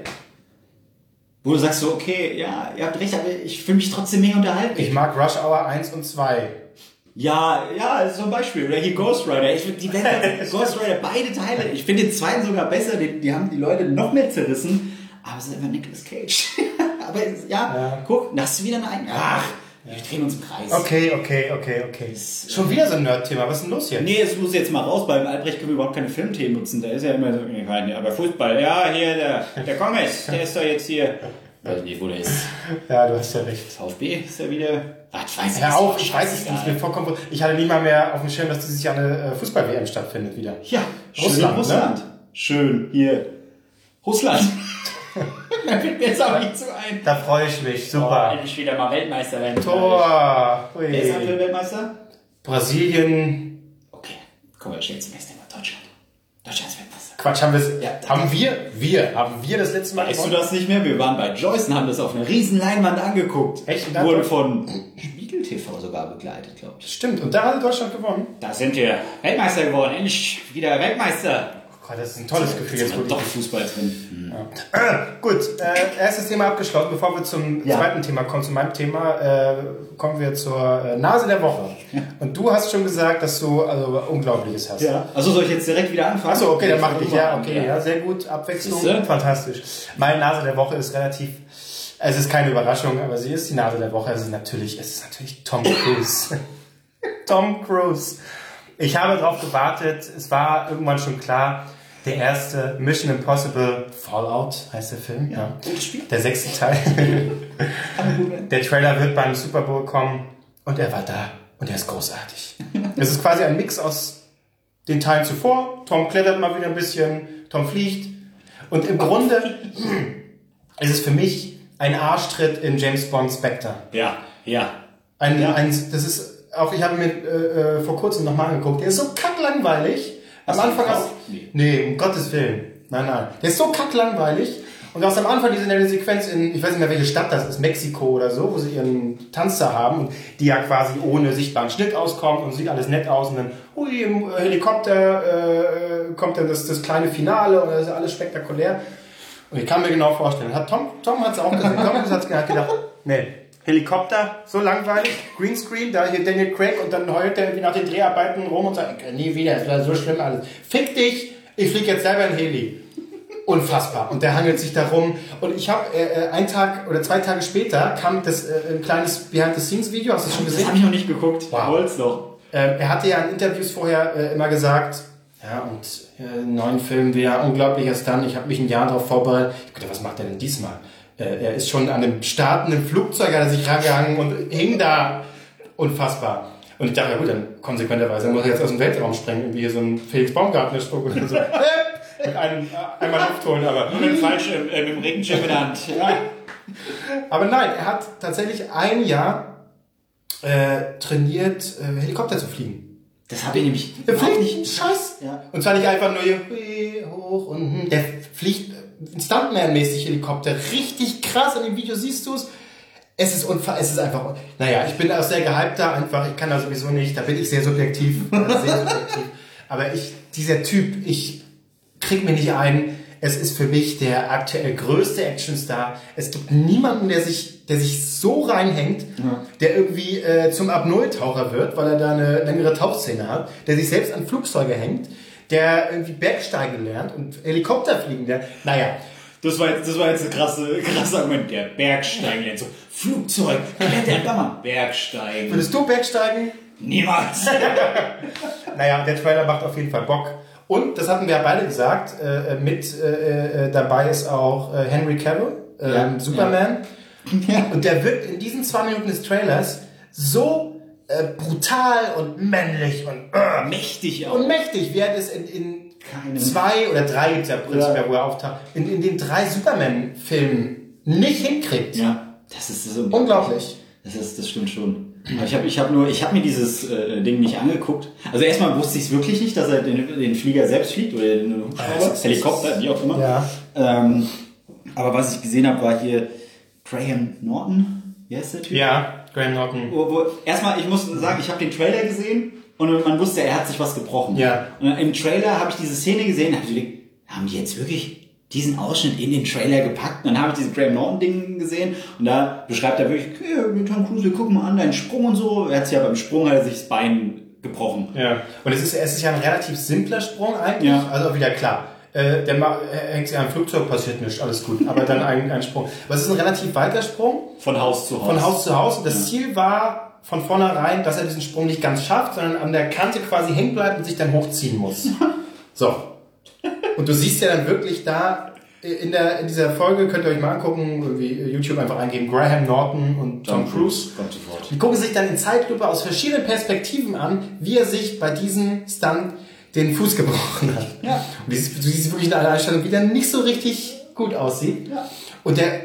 Wo du sagst so, okay, ja, ihr habt recht, aber ich fühle mich trotzdem mega unterhalten. Ich mag Rush Hour eins und zwei. Ja, ja, das ist so ein Beispiel. Oder hier Ghost Rider. Ich finde die Ghost Rider, beide Teile. Ich finde den zweiten sogar besser. Die, die haben die Leute noch mehr zerrissen. Aber es ist einfach Nicolas Cage. aber ja, ja, guck, da hast du wieder eine eigene. Ach, wir drehen uns im Kreis. Okay, okay, okay, okay. Schon wieder so ein Nerd-Thema. Was ist denn los jetzt? Nee, es muss jetzt mal raus. Beim Albrecht können wir überhaupt keine Filmthemen nutzen. Da ist ja immer so, aber Fußball. Ja, hier, der, der Gomez, der ist doch jetzt hier. Weiß nicht, wo der ist. Ja, du hast ja recht. VfB ist ja wieder. Ach, ich weiß nicht. Ja, auch, ich weiß es nicht. Mir vorkommt, ich hatte nicht mal mehr auf dem Schirm, dass dieses Jahr eine Fußball-W M stattfindet wieder. Ja, Russland. Russland. Ne? Schön, hier. Russland. Da fällt mir jetzt aber nicht so ein. Da freue ich mich, super. Oh, endlich wieder mal Weltmeister werden. Tor! Ui. Wer ist aktuell Weltmeister? Brasilien. Okay, kommen wir jetzt nächste Mal. Deutschland. Deutschland ist Weltmeister. Quatsch, haben, ja, haben wir, wir, haben wir das letzte Mal Weißt du das nicht mehr? Wir waren bei Joyce und haben das auf einer riesen Leinwand angeguckt. Echt? Wurde von Spiegel T V sogar begleitet, glaube ich. Stimmt, und da hat Deutschland gewonnen. Da sind wir Weltmeister geworden. Endlich wieder Weltmeister. Gott, das ist ein tolles Gefühl. Jetzt wird doch Fußball drin. Mhm. Ja. Ah, gut, äh, erstes Thema abgeschlossen. Bevor wir zum ja. zweiten Thema kommen, zu meinem Thema, äh, kommen wir zur äh, Nase der Woche. Ja. Und du hast schon gesagt, dass du also Unglaubliches hast. Ja. Also soll ich jetzt direkt wieder anfangen? Achso, okay, dann mach ich. Ja, okay, ja. ja, sehr gut. Abwechslung, Siehste? Fantastisch. Meine Nase der Woche ist relativ, es ist keine Überraschung, aber sie ist die Nase der Woche. Es ist natürlich, es ist natürlich Tom Cruise. Tom Cruise. Ich habe darauf gewartet. Es war irgendwann schon klar, der erste Mission Impossible Fallout heißt der Film. Ja. ja. Der sechste Teil. Der Trailer wird beim Super Bowl kommen und er war da und er ist großartig. Es ist quasi ein Mix aus den Teilen zuvor. Tom klettert mal wieder ein bisschen, Tom fliegt und im Grunde ist es für mich ein Arschtritt in James Bond Spectre. Ja, ja. Ein, ja. ein, das ist auch, ich habe mir äh, vor kurzem nochmal angeguckt. Der ist so kacklangweilig. Am Anfang aus, nee. nee, um Gottes Willen. Nein, nein. Der ist so kacklangweilig. Und du hast am Anfang diese eine Sequenz in, ich weiß nicht mehr welche Stadt das ist, Mexiko oder so, wo sie ihren Tanzer haben und die ja quasi ohne sichtbaren Schnitt auskommt und sieht alles nett aus und dann, hui, im Helikopter äh, kommt dann das, das kleine Finale und das ist alles spektakulär. Und ich kann mir genau vorstellen, hat Tom, Tom hat es auch gesehen. Tom hat gedacht, nee, Helikopter, so langweilig, Greenscreen, da hier Daniel Craig und dann heult er irgendwie nach den Dreharbeiten rum und sagt, nie wieder, es war so schlimm alles. Fick dich, ich fliege jetzt selber in Heli. Unfassbar. Und der hangelt sich da rum. Und ich habe äh, ein Tag oder zwei Tage später kam das äh, ein kleines Behind-the-Scenes-Video, hast du das schon gesehen? Das habe ich noch nicht geguckt. Wow. Wollt's doch. Ähm, er hatte ja in Interviews vorher äh, immer gesagt, ja, und äh, einen neuen Film wäre unglaublicher Stunt. Ich habe mich ein Jahr darauf vorbereitet. Ich dachte, was macht er denn diesmal? Äh, er ist schon an einem startenden Flugzeug, hat er sich rangehangen und hing da. Unfassbar. Und ich dachte, ja gut, dann konsequenterweise muss er jetzt aus dem Weltraum sprengen, irgendwie hier so ein Felix Baumgartner-Spruch oder so. Mit einem äh, einmal Luft holen, aber... Und mit, falsch, äh, mit dem Regenschirm in der Hand. Ja. Aber nein, er hat tatsächlich ein Jahr äh, trainiert, äh, Helikopter zu fliegen. Das habe ich nämlich Der überhaupt fliegt nicht. Scheiß. Ja. Und zwar nicht einfach nur hier hui, hoch und hm. Der fliegt Stuntman-mäßig Helikopter. Richtig krass. In dem Video siehst du es. Es ist unfa- es ist einfach, naja, ich bin auch sehr gehypt da einfach. Ich kann da sowieso nicht. Da bin ich sehr subjektiv. Äh, sehr subjektiv. Aber ich, dieser Typ, ich krieg mir nicht ein. Es ist für mich der aktuell größte Actionstar. Es gibt niemanden, der sich, der sich so reinhängt, ja. der irgendwie äh, zum Apnoe-Taucher wird, weil er da eine längere Tauchszene hat, der sich selbst an Flugzeuge hängt, der irgendwie Bergsteigen lernt und Helikopter fliegen lernt. Naja. Das war jetzt, das war jetzt ein krasse, krasses Argument. Der Bergsteigen lernt so. Flugzeug, der Bergsteigen. Würdest du Bergsteigen? Niemals. Naja, der Trailer macht auf jeden Fall Bock. Und, das hatten wir ja beide gesagt, äh, mit äh, äh, dabei ist auch äh, Henry Cavill, äh, ja, Superman. Ja. Und der wirkt in diesen zwei Minuten des Trailers so äh, brutal und männlich und äh, mächtig auch. Und mächtig, während es in, in zwei oder drei gibt's ja prinzipiell, ja. wo er auftaucht, in, in den drei Superman-Filmen nicht hinkriegt. Ja, das ist so unglaublich. Das ist, das stimmt schon. Aber ich habe ich hab nur, ich habe mir dieses äh, Ding nicht angeguckt. Also erstmal wusste ich es wirklich nicht, dass er den, den Flieger selbst fliegt oder den Hubschrauber, das Helikopter, wie auch immer. Ja. Ähm, aber was ich gesehen habe, war hier Graham Norton. Wie heißt der Typ? Ja, Graham Norton. Wo, wo, erstmal, ich muss sagen, ich habe den Trailer gesehen und man wusste, er hat sich was gebrochen. Ja. Und im Trailer habe ich diese Szene gesehen, habe ich gedacht, haben die jetzt wirklich diesen Ausschnitt in den Trailer gepackt? Und dann habe ich dieses Graham Norton-Ding gesehen und da beschreibt er wirklich, okay, Tom Cruise, wir gucken mal an, deinen Sprung und so. Er hat sich ja beim Sprung hat er sich das Bein gebrochen. Ja. Und es ist, es ist ja ein relativ simpler Sprung eigentlich. Ja. Also wieder klar. Äh, der ma- hängt sich an einem Flugzeug, passiert nichts, alles gut. Aber dann ein, ein Sprung. Aber es ist ein relativ weiter Sprung. Von Haus zu Haus. Von Haus zu Haus. Und das Ja. Ziel war von vornherein, dass er diesen Sprung nicht ganz schafft, sondern an der Kante quasi hängen bleibt und sich dann hochziehen muss. So. Und du siehst ja dann wirklich da, in der, in dieser Folge könnt ihr euch mal angucken, irgendwie YouTube einfach eingeben, Graham Norton und Tom, Tom Cruise. Kommt sofort. Die gucken sich dann in Zeitlupe aus verschiedenen Perspektiven an, wie er sich bei diesem Stunt den Fuß gebrochen hat. Ja. Und du siehst, du siehst wirklich in einer Einstellung, wie der nicht so richtig gut aussieht. Ja. Und der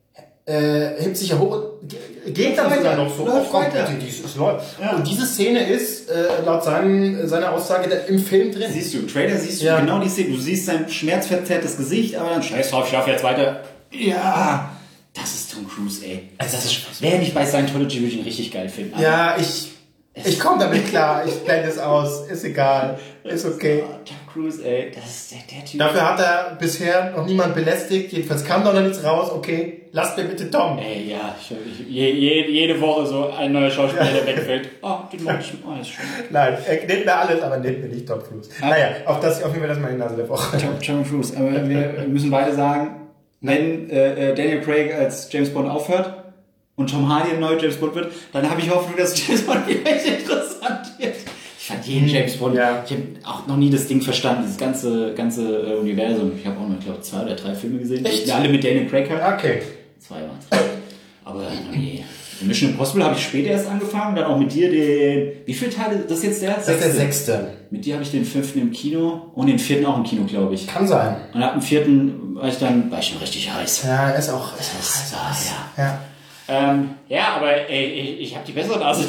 äh, hebt sich ja hoch und ge- geht dann sogar noch so. Läuft Oh, komm, weiter. bitte, dies ist läuft. Ja. Und diese Szene ist äh, laut seinem, seiner Aussage da im Film drin. Siehst du, im Trailer siehst du Ja. genau die Szene. Du siehst sein schmerzverzerrtes Gesicht, aber dann scheiß drauf, ich laufe jetzt weiter. Ja, das ist Tom Cruise, ey. Also das ist, wäre nicht bei Scientology, würde ich ihn richtig geil finden. Aber Ja, ich, ich komme damit klar. Ich blende es aus. Ist egal. Ist okay. Oh, Tom Cruise, ey, das ist der, der Typ. Dafür hat er bisher noch niemand belästigt. Jedenfalls kam da noch nichts raus. Okay, lasst mir bitte Tom. Ey, ja, ich, ich, je, je, jede Woche so ein neuer Schauspieler, der wegfällt. Oh, den mag ich, oh, ist schön. Nein, er nennt mir alles, aber nennt mir nicht Tom Cruise. Ah. Naja, auch das, auf jeden Fall das meine Nase der Woche. Tom, Tom Cruise, aber wir müssen beide sagen, wenn äh, Daniel Craig als James Bond aufhört und Tom Hardy ein neuer James Bond wird, dann habe ich Hoffnung, dass James Bond vielleicht interessant wird. Ich fand jeden James Bond, Ja. ich habe auch noch nie das Ding verstanden, dieses ganze, ganze äh, Universum. Ich habe auch noch, ich glaube, zwei oder drei Filme gesehen, Echt? die alle mit Daniel Craig haben. Okay. Zwei waren es. Aber noch nie. Mission Impossible habe ich später erst angefangen, dann auch mit dir den, wie viele Teile, das ist jetzt der? Das ist der sechste. Mit dir habe ich den fünften im Kino und den vierten auch im Kino, glaube ich. Kann sein. Und ab dem vierten war ich dann, war ich schon richtig heiß. Ja, er ist auch. Das ist, ah, ja. Ja. Ähm, ja, aber ey, ich, ich habe die bessere Nase.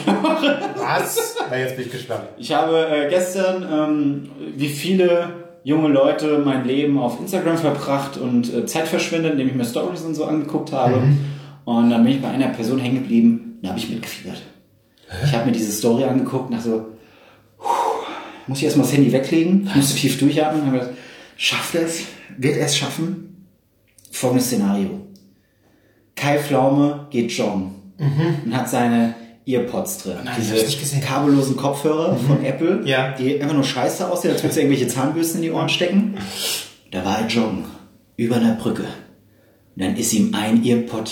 Was? Na, jetzt bin ich gespannt. Ich habe äh, gestern, ähm, wie viele junge Leute mein Leben auf Instagram verbracht und äh, Zeit verschwendet, indem ich mir Stories und so angeguckt habe. Mhm. Und dann bin ich bei einer Person hängen geblieben, da habe ich mitgefiebert. Hä? Ich habe mir diese Story angeguckt, nach so, puh, muss ich erstmal das Handy weglegen, musste tief durchatmen, habe gedacht, schafft er es? Wird er es schaffen? Folgendes Szenario. Kai Pflaume geht joggen. und hat seine Earpods drin. Nein, das hab ich nicht Diese gesehen. kabellosen Kopfhörer von Apple, Ja. die einfach nur scheiße aussehen, als würdest du irgendwelche Zahnbürsten in die Ohren stecken. Da war er joggen, über einer Brücke. Und dann ist ihm ein Earpod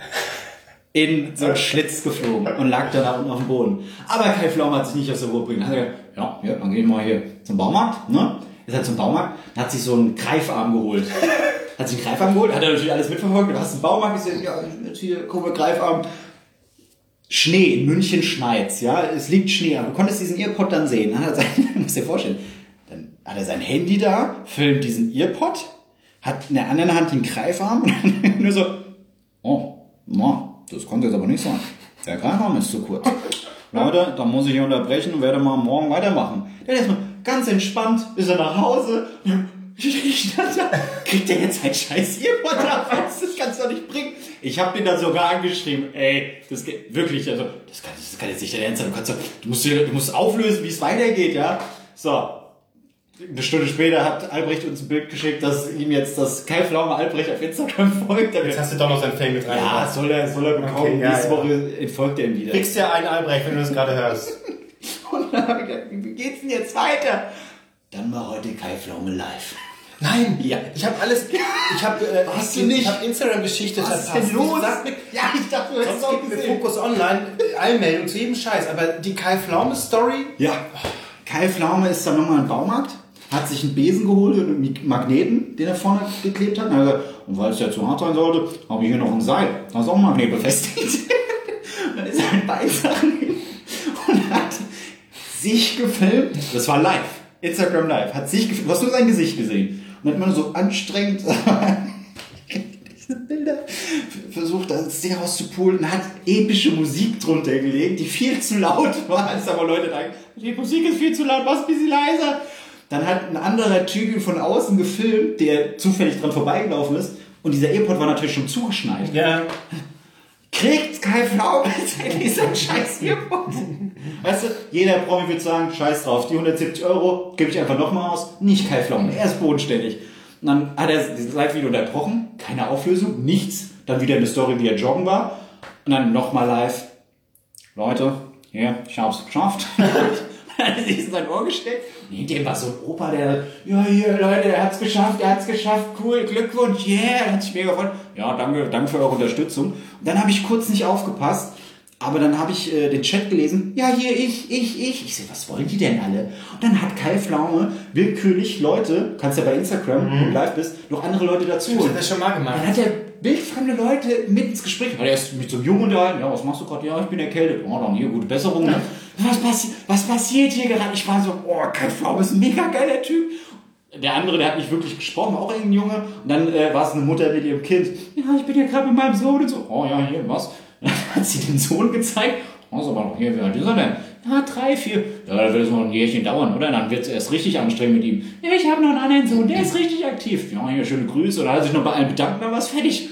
in so einen Schlitz geflogen und lag da unten auf dem Boden. Aber Kai Pflaume hat sich nicht aus der Ruhe bringen. Hat er gesagt, ja, ja, dann gehen wir mal hier zum Baumarkt, ne? Ist halt zum Baumarkt, hat sich so einen Greifarm geholt. Hat sich einen Greifarm geholt, hat er natürlich alles mitverfolgt. Du hast einen Baumarkt, ich sag, ja, jetzt hier, guck mal, Greifarm. Schnee, in München schneit's, ja, es liegt Schnee, aber du konntest diesen Earpod dann sehen. Dann hat er sein, musst dir vorstellen, dann hat er sein Handy da, filmt diesen Earpod, hat in der anderen Hand den Greifarm und dann nur so, oh, na, das konnte jetzt aber nicht sein. Der Greifarm ist zu kurz. Leute, da muss ich hier unterbrechen und werde mal morgen weitermachen. Der ist mal ganz entspannt, ist er nach Hause. Ich dachte, kriegt der jetzt ein scheiß Earpod ab? Das kannst du doch nicht bringen. Ich habe den dann sogar angeschrieben, ey, das geht wirklich, also, das kann, das kann jetzt nicht dein Ernst sein. Du, kannst, du, musst, du musst auflösen, wie es weitergeht, ja? So. Eine Stunde später hat Albrecht uns ein Bild geschickt, dass ihm jetzt das Kai Pflaume Albrecht auf Instagram folgt. Jetzt hast du doch noch sein Fame mit rein. Ja, soll er, soll er bekommen. Okay, ja, Nächste ja. Woche entfolgt er ihm wieder. Kriegst ja einen Albrecht, wenn du das gerade hörst. Und dann habe ich gedacht, wie geht's denn jetzt weiter? Dann war heute Kai Pflaume live. Nein, Ja. ich habe alles, ich habe äh, Hast ich, du nicht? ich habe Instagram-Geschichte Was ist verpasst. denn los? Sag mir, Ja, ich dachte, du sonst hättest es auch auch mit gesehen. Fokus Online, Allmeldung zu jedem Scheiß, aber die Kai Pflaume Story, Ja. Kai Pflaume ist dann nochmal im Baumarkt, hat sich einen Besen geholt und einen Magneten, den er vorne geklebt hat. Also, und weil es ja zu hart sein sollte, habe ich hier noch ein Seil. Da ist auch ein Magnet befestigt. Dann ist er mit beiden Sachen hin und hat sich gefilmt. Das war live. Instagram live. Hat sich gefilmt. Du hast nur sein Gesicht gesehen. Und hat man so anstrengend diese Bilder versucht, das Ding rauszupulen und hat epische Musik drunter gelegt, die viel zu laut war. Als aber Leute sagen, die Musik ist viel zu laut, mach's ein bisschen leiser. Dann hat ein anderer Typ ihn von außen gefilmt, der zufällig dran vorbeigelaufen ist. Und dieser Earpod war natürlich schon zugeschneit. ja, Kriegt Kai Pflaume dieser scheiß Earpod? Weißt du, jeder Promi wird sagen, scheiß drauf, die hundertsiebzig Euro gebe ich einfach nochmal aus. Nicht Kai Pflaume, er ist bodenständig. Und dann hat er dieses Live-Video unterbrochen, keine Auflösung, nichts. Dann wieder eine Story, wie er joggen war. Und dann nochmal live. Leute, hier, ich hab's geschafft. Dann hat er sich in sein Ohr gesteckt. Und hinter ihm war so ein Opa, der, ja, hier, Leute, er hat's geschafft, er hat's geschafft, cool, Glückwunsch, yeah, hat sich mega gefreut. Ja, danke, danke für eure Unterstützung. Und dann habe ich kurz nicht aufgepasst, aber dann habe ich äh, den Chat gelesen, ja, hier, ich, ich, ich. Ich sehe, was wollen die denn alle? Und dann hat Kai Pflaume willkürlich Leute, kannst ja bei Instagram, mhm. wenn du live bist, noch andere Leute dazu. das hat er schon mal gemacht. Dann hat er wildfremde Leute mit ins Gespräch. Weil er ist mit so einem Jungen unterhalten. Ja, was machst du gerade? Ja, ich bin erkältet. Oh, dann hier, gute Besserung. Ne? Was, passi was passiert hier gerade? Ich war so, oh, Kai Pflaume ist ein mega geiler Typ. Der andere, der hat nicht wirklich gesprochen, war auch irgendein Junge. Und dann äh, war es eine Mutter mit ihrem Kind. Ja, ich bin ja gerade mit meinem Sohn und so. Oh ja, hier, was? Dann hat sie den Sohn gezeigt. Oh, so war noch hier, wie alt ist er denn? Ja, drei, vier. Ja, da wird es noch ein Jährchen dauern, oder? Dann wird es erst richtig anstrengend mit ihm. Ja, ich habe noch einen anderen Sohn, der ist richtig aktiv. Ja, hier, schöne Grüße. Und dann hat er sich noch bei allen bedankt, dann war es fertig.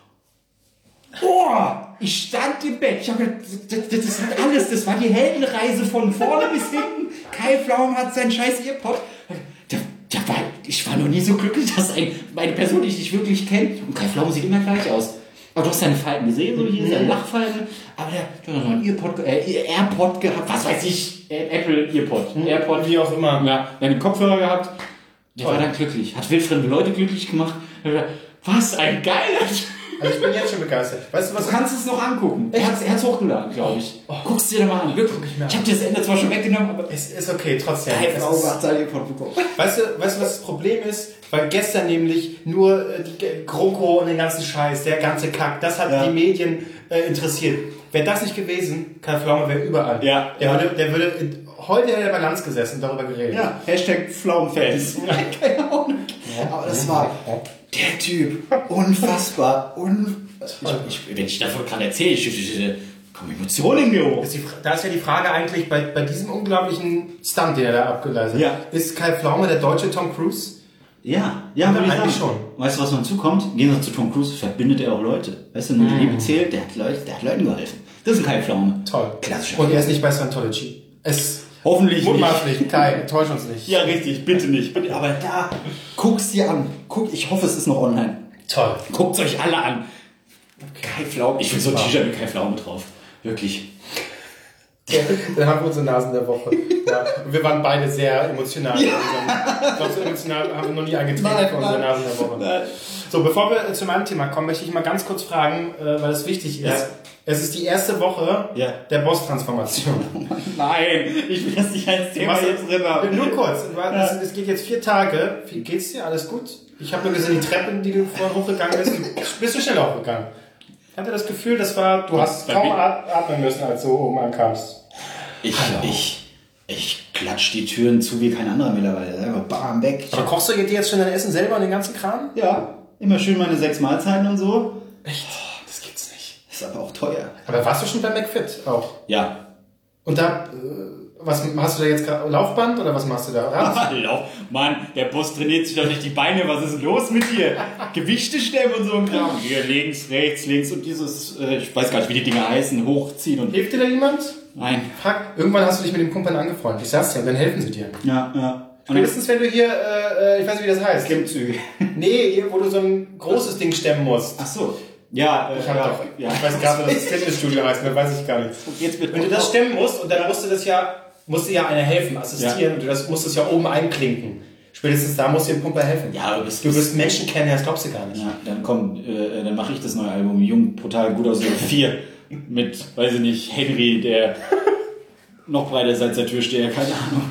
Boah, ich stand im Bett. Ich habe gedacht, das, das, das ist alles. Das war die Heldenreise von vorne bis hinten. Kai Pflaume hat seinen scheiß Earpod. Da, da war, ich war noch nie so glücklich, dass ein, eine Person, die ich nicht wirklich kenne. Und Kai Pflaume sieht immer gleich aus. Aber du hast seine Falten gesehen, so hier, seine Lachfalten. Aber der, der hat noch einen Earpod, äh, Airpod gehabt, was weiß ich, äh, Apple Earpod. Mhm. Airpod, Wie auch immer. Ja, der hat einen Kopfhörer gehabt. Der Toll. war dann glücklich. Hat wildfremde Leute glücklich gemacht. Was ein geiler Typ. Also ich bin jetzt schon begeistert. Weißt du was? Du kannst es noch angucken. Er hat es hochgeladen, glaube ich. Oh. Guckst dir da mal an. Wirklich. ich mir Ich an. habe dir das Ende zwar schon weggenommen, aber Es ist okay, trotzdem. Kai Es Pflaume ist- hat seinen Earpod bekommen. Weißt du, weißt du, was das Problem ist? Weil gestern nämlich nur äh, die GroKo und den ganzen Scheiß, der ganze Kack, das hat Ja. die Medien äh, interessiert. Wäre das nicht gewesen, Kai Pflaume wäre überall. Ja. Der Ja. würde, der würde, heute hätte er bei Lanz gesessen und darüber geredet. Ja, Hashtag Pflaumenfans. Keine Ahnung. Aber das war der Typ. Unfassbar. Un ich, ich, wenn ich davon gerade erzähle, ich, ich, ich, kommen Emotionen in mir hoch. Ist die, da ist ja die Frage eigentlich, bei, bei diesem unglaublichen Stunt, den er da abgeleistet Ja. hat, ist Kai Pflaume der deutsche Tom Cruise? Ja, ja, Ja, würde ich eigentlich sagen. Weißt du, was noch hinzukommt? Im Gegensatz zu Tom Cruise verbindet er auch Leute. Weißt du, nur die Liebe zählt, der hat, Leute, der hat Leuten geholfen. Das ist ein Kai Pflaume. Toll. Klassischer. Und er ist nicht bei Scientology. Es Hoffentlich nicht. mutmaßlich. Kai, enttäusch uns nicht. Ja, richtig, bitte nicht. Bitte. Aber da, guck's dir an. Guck, ich hoffe, es ist noch online. Toll. Guckt euch alle an. Okay. Kai Pflaume. Ich will so ein T-Shirt mit Kai Pflaume drauf. Wirklich. Ja, dann haben wir unsere Nasen der Woche. Ja, und wir waren beide sehr emotional. Ja. Ich glaube, so emotional haben wir noch nie eingetreten für unsere Nasen der Woche. Nein. So, bevor wir zu meinem Thema kommen, möchte ich mal ganz kurz fragen, weil es wichtig ist. Ja. Es ist die erste Woche ja. der Boss-Transformation. Nein, ich will das nicht als Thema jetzt drin haben. Nur kurz. Es, es geht jetzt vier Tage. Wie geht's dir? Alles gut? Ich habe nur gesehen, die Treppe, die du vorhin hochgegangen bist, bist du schnell hochgegangen. Ich hatte das Gefühl, das war, du hast kaum atmen müssen, als du oben ankamst. Ich, ich, ich klatsch die Türen zu wie kein anderer mittlerweile. Einfach bam, weg. Aber kochst du dir jetzt schon dein Essen selber und den ganzen Kram? Ja, immer schön meine sechs Mahlzeiten und so. Echt? Oh, das gibt's nicht. Ist aber auch teuer. Aber warst du schon bei McFit auch? Ja. Und da, äh, was hast du da jetzt gerade? Laufband oder was machst du da? Lauf, Mann, der Boss trainiert sich doch nicht die Beine. Was ist denn los mit dir? Gewichte stemmen und so ein Kram. Hier links, rechts, links und dieses, äh, ich weiß gar nicht, wie die Dinger heißen, hochziehen und. Hilft dir da jemand? Nein. Frag, irgendwann hast du dich mit dem Kumpel angefreundet. Ich sag's dir, dann helfen sie dir. Ja, ja. Spätestens wenn du hier, äh, ich weiß nicht, wie das heißt. Klimmzüge. Nee, hier, wo du so ein großes Ding stemmen musst. Ach so. Ja, äh, ich, hab ja, doch, ja. ich weiß gerade, was das Fitnessstudio heißt, mehr weiß ich gar nicht. Jetzt wenn du das stemmen musst und dann musst du das ja, musste ja einer helfen, assistieren, ja. und du das, musst es ja oben einklinken. Spätestens da musst du dem Pumper helfen. Ja, du bist, du bist Menschen kennen, das glaubst du gar nicht. Ja, dann komm, äh, dann mache ich das neue Album Jung, brutal gut aus vier mit, weiß ich nicht, Henry, der noch breiter ist als der Türsteher, keine Ahnung.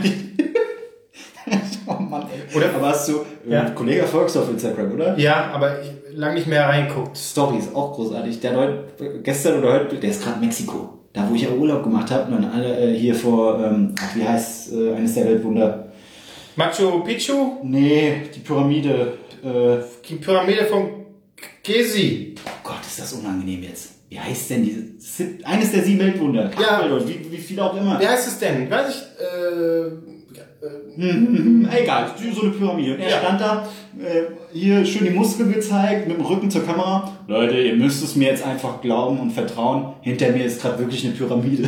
Oh Mann, ey. Oder? Aber hast du äh, ja. Kollege folgst du auf Instagram, oder? Ja, aber ich lange nicht mehr reingeguckt. Stories, auch großartig. Der heute, gestern oder heute, der ist gerade in Mexiko. Da, wo ich ja Urlaub gemacht habe, und alle äh, hier vor, ähm, ach, wie heißt äh, eines der Weltwunder? Machu Picchu? Nee, die Pyramide. Äh, die Pyramide von Gezi. Oh Gott, ist das unangenehm jetzt. Wie heißt denn diese, eines der sieben Weltwunder? Ja. Ach, wie, wie viel auch immer. Wie heißt es denn? Weiß ich, äh, hm, egal, so eine Pyramide. Und er ja. stand da, äh, hier schön die Muskeln gezeigt, mit dem Rücken zur Kamera. Leute, ihr müsst es mir jetzt einfach glauben und vertrauen. Hinter mir ist gerade wirklich eine Pyramide.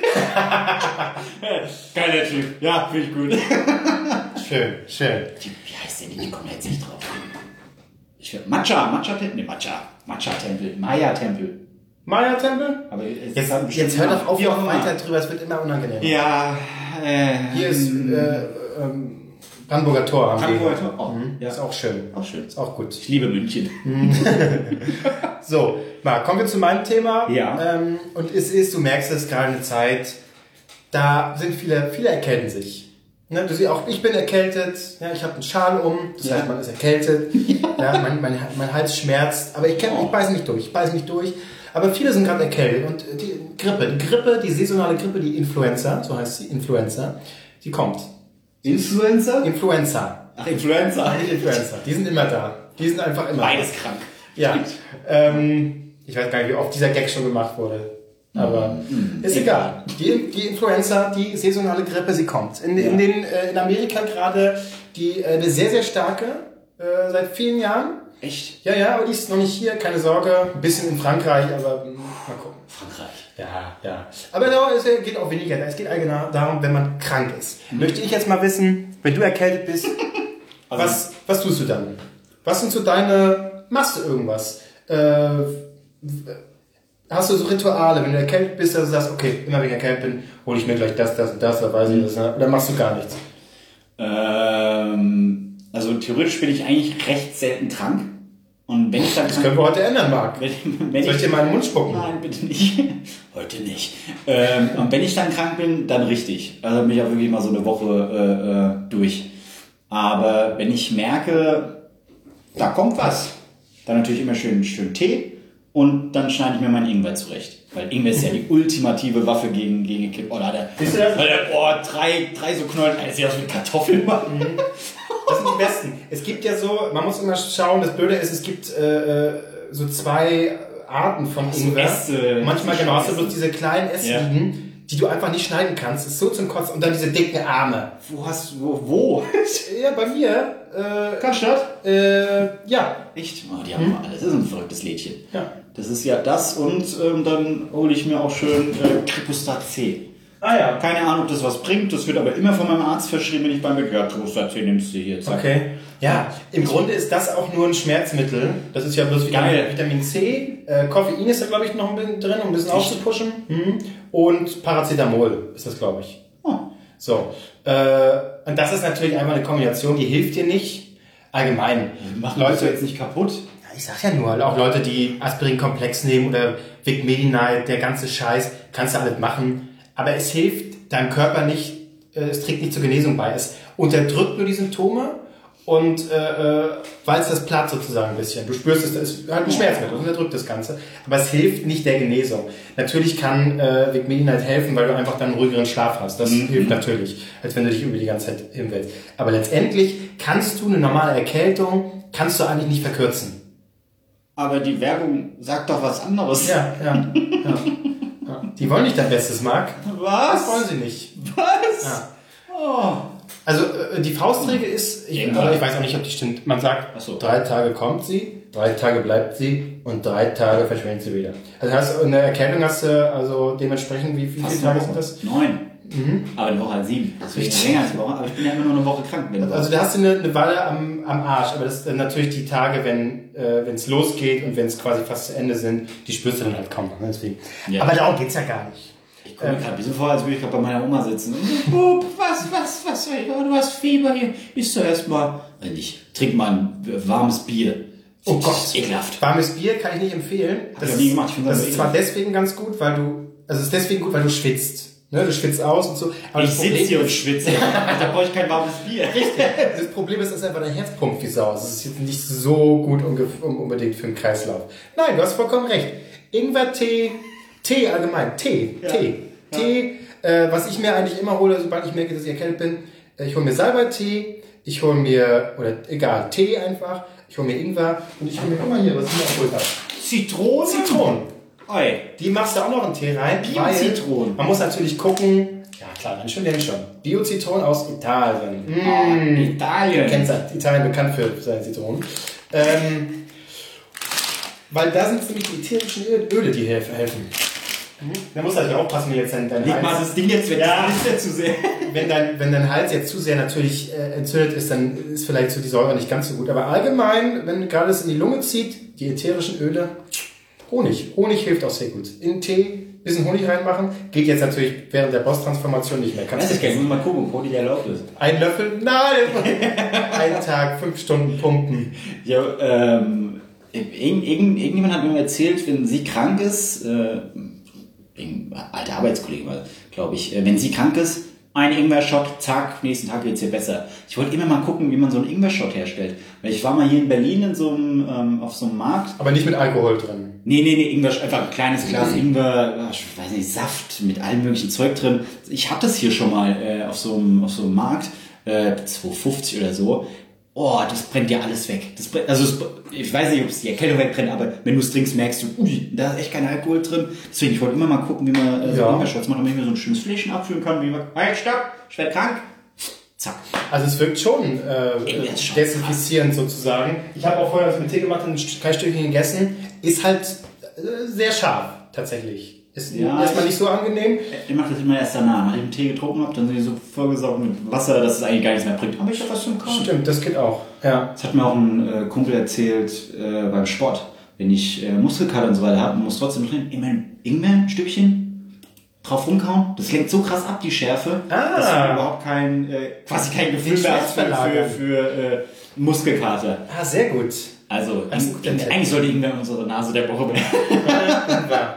Geiler Typ. Ja, finde ich gut. Schön, schön. Wie, wie heißt der denn? Ich komme jetzt nicht drauf. Ich will, Matcha, Matcha-Tempel, ne, Matcha, Matcha-Tempel, Maya-Tempel. Maya-Tempel? Aber jetzt, jetzt, jetzt hör doch auf, noch weiter drüber, es wird immer unangenehmer. Ja, äh, hier ist äh, ähm, Brandenburger Tor. Brandenburger Tor, oh, mhm. ja. Ist auch schön. Auch schön. Ist auch gut. Ich liebe München. So, mal, kommen wir zu meinem Thema. Ja. Ähm, und es ist, du merkst, es ist gerade eine Zeit, da sind viele, viele erkälten sich. Ne, du siehst auch, ich bin erkältet, ja, ich habe einen Schal um, das ja. heißt, man ist erkältet, ja, mein, mein, mein Hals schmerzt, aber ich, kenn, ich beiße mich durch, ich beiße mich durch. Aber viele sind gerade erkältet und die Grippe, die Grippe, die saisonale Grippe, die Influenza, so heißt sie, Influenza, die kommt. Influencer? Influenza. Ach, Influenza. Nicht Influenza, die sind immer da. Die sind einfach immer Beides da. krank. Ja, ähm, ich weiß gar nicht, wie oft dieser Gag schon gemacht wurde. Aber mm, ist egal. Die, die Influenza, die saisonale Grippe, sie kommt. In, ja. in, den, äh, in Amerika gerade die äh, eine sehr, sehr starke, äh, seit vielen Jahren. Echt? Ja, ja, aber die ist noch nicht hier, keine Sorge. Ein bisschen in Frankreich, aber mh, mal gucken. Frankreich. Ja, ja. Aber da es geht auch weniger. Es geht allgemein darum, wenn man krank ist. Mhm. Möchte ich jetzt mal wissen, wenn du erkältet bist, also, was, was tust du dann? Was sind so deine, machst du irgendwas? Äh, hast du so Rituale, wenn du erkältet bist, dass du sagst, okay, immer wenn ich erkältet bin, hole ich mir gleich das, das und das, da weiß ich das, oder machst du gar nichts? Ähm, also theoretisch bin ich eigentlich recht selten krank. Und wenn ich dann das krank, können wir heute ändern, Marc. Wenn, wenn Soll ich dir mal in den Mund spucken? Nein, bitte nicht. Heute nicht. Ähm, und wenn ich dann krank bin, dann richtig. Also bin ich auch wirklich mal so eine Woche äh, durch. Aber wenn ich merke, da kommt was, dann natürlich immer schön, schön Tee und dann schneide ich mir meinen Ingwer zurecht. Weil Ingwer ist ja die ultimative Waffe gegen, gegen Kipp. Oh, da hat er, Wisst ihr das? weil der, oh, drei, drei so Knollen, das sieht aus wie Kartoffeln. Das sind die besten. Es gibt ja so, man muss immer schauen, das Blöde ist, es gibt äh, so zwei Arten von Ingwer. So Äste, manchmal genau, hast du bloß diese kleinen Ästligen, ja, die du einfach nicht schneiden kannst. Das ist so zum Kotzen. Und dann diese dicken Arme. Wo hast du, wo? wo? Ja, bei mir. Äh, Cannstatt? Äh, ja. Echt? Oh, die haben hm. alles. Das ist ein verrücktes Lädchen. Ja. Das ist ja das und ähm, dann hole ich mir auch schön äh, Crepustat C. Ah ja. Keine Ahnung, ob das was bringt. Das wird aber immer von meinem Arzt verschrieben, wenn ich beim Mit. Ja, Trostatin nimmst du hier. Zack. Okay. Ja, im Grunde ist das auch nur ein Schmerzmittel. Das ist ja bloß Vitamin, Geil. Vitamin C. Äh, Koffein ist da, glaube ich, noch ein bisschen drin, um ein bisschen aufzupushen. Mhm. Und Paracetamol ist das, glaube ich. Oh. So. Äh, und das ist natürlich einfach eine Kombination, die hilft dir nicht. Allgemein. Machen Leute jetzt nicht kaputt. Ich sag ja nur, auch Leute, die Aspirin-Komplex nehmen oder Vic-Medi-Night, der ganze Scheiß, kannst du alles machen. Aber es hilft deinem Körper nicht, äh, es trägt nicht zur Genesung bei. Es unterdrückt nur die Symptome und äh, walzt das platt sozusagen ein bisschen. Du spürst es, es ist halt ein Schmerzmittel, das unterdrückt das Ganze. Aber es hilft nicht der Genesung. Natürlich kann äh, Vic-Medi-Night helfen, weil du einfach dann einen ruhigeren Schlaf hast. Das mhm. hilft natürlich, als wenn du dich irgendwie die ganze Zeit hinwälzt. Aber letztendlich kannst du eine normale Erkältung, kannst du eigentlich nicht verkürzen. Aber die Werbung sagt doch was anderes. Ja, ja, ja. ja. Die wollen nicht dein Bestes, Marc. Was? Das wollen sie nicht. Was? Ja. Oh. Also äh, die Faustregel ist, ich, Irgendwann. ich weiß auch nicht, ob die stimmt, man sagt, Ach so. drei Tage kommt sie, drei Tage bleibt sie und drei Tage verschwindet sie wieder. Also hast du eine Erkältung, hast du also dementsprechend, wie, wie viele Tage sind das? Neun. Mhm. Aber eine Woche hat sieben. Das ist länger als eine Woche, aber ich bin ja immer nur eine Woche krank. Wenn Also da hast du eine, eine Walle am, am Arsch, aber das sind natürlich die Tage, wenn äh, wenn es losgeht und wenn es quasi fast zu Ende sind, die spürst du dann halt kaum noch. Ne? Deswegen. Ja. Aber darum geht's ja gar nicht. Ich komme mir gerade ein bisschen vor, als würde ich gerade bei meiner Oma sitzen. Bub, was, was, was, du hast Fieber hier. Bist du erstmal. Wenn ich trink mal ein warmes Bier. Oh Gott, ekelhaft. Warmes Bier kann ich nicht empfehlen. Hab Das, ich noch nie gemacht. Ich finde das das ist zwar ekelhaft. deswegen ganz gut, weil du, also es ist deswegen gut, weil du schwitzt. Ne? Du schwitzt aus und so. Aber Ich das Problem sitze hier und ist- schwitze. Da brauche ich kein warmes Bier. Das Problem ist, dass einfach dein Herz pumpt wie Sau. Das ist jetzt nicht so gut unge- um, unbedingt für den Kreislauf. Nein, du hast vollkommen recht. Ingwer-Tee, Tee allgemein, Tee, Ja. Tee, Ja. Tee. Äh, was ich mir eigentlich immer hole, sobald ich merke, dass ich erkältet bin, äh, ich hole mir Salbei-Tee, ich hole mir, oder egal, Tee einfach, ich hole mir Ingwer und ich hole mir immer hier, was ich mir abgeholt habe. Zitronen? Zitronen. Oi. Die machst du auch noch in Tee rein. Bio-Zitronen. weil Man muss natürlich gucken, ja klar, dann schon, denn schon. Bio-Zitronen aus Italien. Ah, Mm. Italien. Du kennst ja Italien bekannt für seine Zitronen. Ähm, weil da sind nämlich die ätherischen Öle, die helfen. helfen. Da musst du halt aufpassen, wenn jetzt dein, dein Leg mal Hals, das Ding jetzt weg. Ja. Das ist ja zu sehr. wenn dein, wenn dein Hals jetzt zu sehr natürlich äh, entzündet ist, dann ist vielleicht so die Säure nicht ganz so gut. Aber allgemein, wenn gerade es in die Lunge zieht, die ätherischen Öle, Honig. Honig hilft auch sehr gut. In Tee, bisschen Honig reinmachen, geht jetzt natürlich während der Boss-Transformation nicht mehr. Kannst Weiß ich du gar nicht. Muss mal gucken, ob Honig erlaubt ist. Ein Löffel? Nein! Einen Tag, fünf Stunden pumpen. Ja, ähm, irgend, irgend, irgendjemand hat mir erzählt, wenn sie krank ist, äh, irgendein alter Arbeitskollege war, glaube ich, äh, wenn sie krank ist, ein Ingwer-Shot, zack, nächsten Tag geht's ihr besser. Ich wollte immer mal gucken, wie man so einen Ingwer-Shot herstellt. Weil ich war mal hier in Berlin in so einem, ähm, auf so einem Markt. Aber nicht mit Alkohol drin. Nee, nee, nee, Ingwer, einfach ein kleines Glas Ingwer, ich weiß nicht, Saft mit allem möglichen Zeug drin. Ich hatte das hier schon mal äh, auf so einem, auf so einem Markt, äh, zwei fünfzig oder so. Oh, das brennt dir alles weg. Das brennt, also es, ich weiß nicht, ob es die Erkältung wegbrennt, aber wenn du es trinkst, merkst du, ui, da ist echt kein Alkohol drin. Deswegen, ich wollte immer mal gucken, wie man äh, so Ja. Ingwer-Shots macht, damit man so ein schönes Fläschchen abfüllen kann, wie man, halt, stopp, ich werde krank. Zack. Also es wirkt schon äh, Ingwer ist schon desinfizierend sozusagen. Ich habe auch vorher mit Tee gemacht und kein Stückchen gegessen. Ist halt äh, sehr scharf, tatsächlich. Ist Ja, erstmal ich- nicht so angenehm. Ich mache das immer erst danach. Nachdem ich den Tee getrunken habe, dann sind die so vollgesaugt mit Wasser, dass es eigentlich gar nichts mehr bringt. Aber ich habe was zum Kauen. Stimmt, das geht auch. Ja. Das hat mir auch ein äh, Kumpel erzählt äh, beim Sport. Wenn ich äh, Muskelkater und so weiter habe und muss trotzdem drin, immer ein Ingwer-Stückchen drauf rumkauen. Das lenkt so krass ab, die Schärfe, Ah. dass du überhaupt kein, äh, quasi kein Gefühl Den mehr Schmerz hast für, für, verlagern. für äh, Muskelkater. Ah, sehr gut. Also, Das ist ein guter Tipp. eigentlich sollte Ingwer unsere Nase der Woche werden. Ingwer.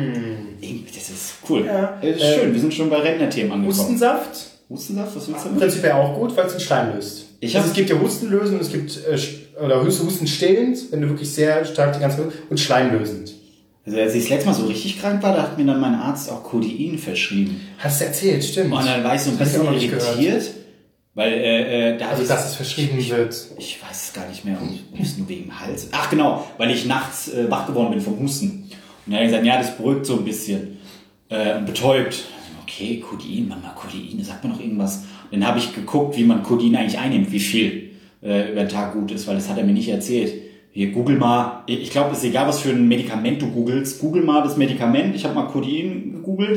Das ist cool. Ja. Das ist Äh, schön, wir sind schon bei Rentnerthemen angekommen. Hustensaft. Hustensaft, was willst du Im damit? Prinzip ja auch gut, weil es den Schleim löst. Ich also hab- es gibt ja Hustenlösend und es gibt äh, st- oder Husten stillend, wenn du wirklich sehr stark die ganze und Schleimlösend. Also als ich das letzte Mal so richtig krank war, da hat mir dann mein Arzt auch Codein verschrieben. Hast du erzählt, stimmt. Und dann war ich so ein Das hab ich auch bisschen noch nicht irritiert, weil äh, äh, da Also hatte ich- dass es verschrieben wird. Ich weiß es gar nicht mehr. Und ist nur wegen dem Hals. Ach genau, weil ich nachts äh, wach geworden bin vom Husten. Und er hat gesagt, ja, das beruhigt so ein bisschen. Äh, und betäubt. Okay, Codein, Mama, Codein, sagt mir noch irgendwas. Und dann habe ich geguckt, wie man Codein eigentlich einnimmt, wie viel äh, über den Tag gut ist, weil das hat er mir nicht erzählt. Hier, google mal, ich glaube, es ist egal, was für ein Medikament du googelst. Google mal das Medikament. Ich habe mal Codein gegoogelt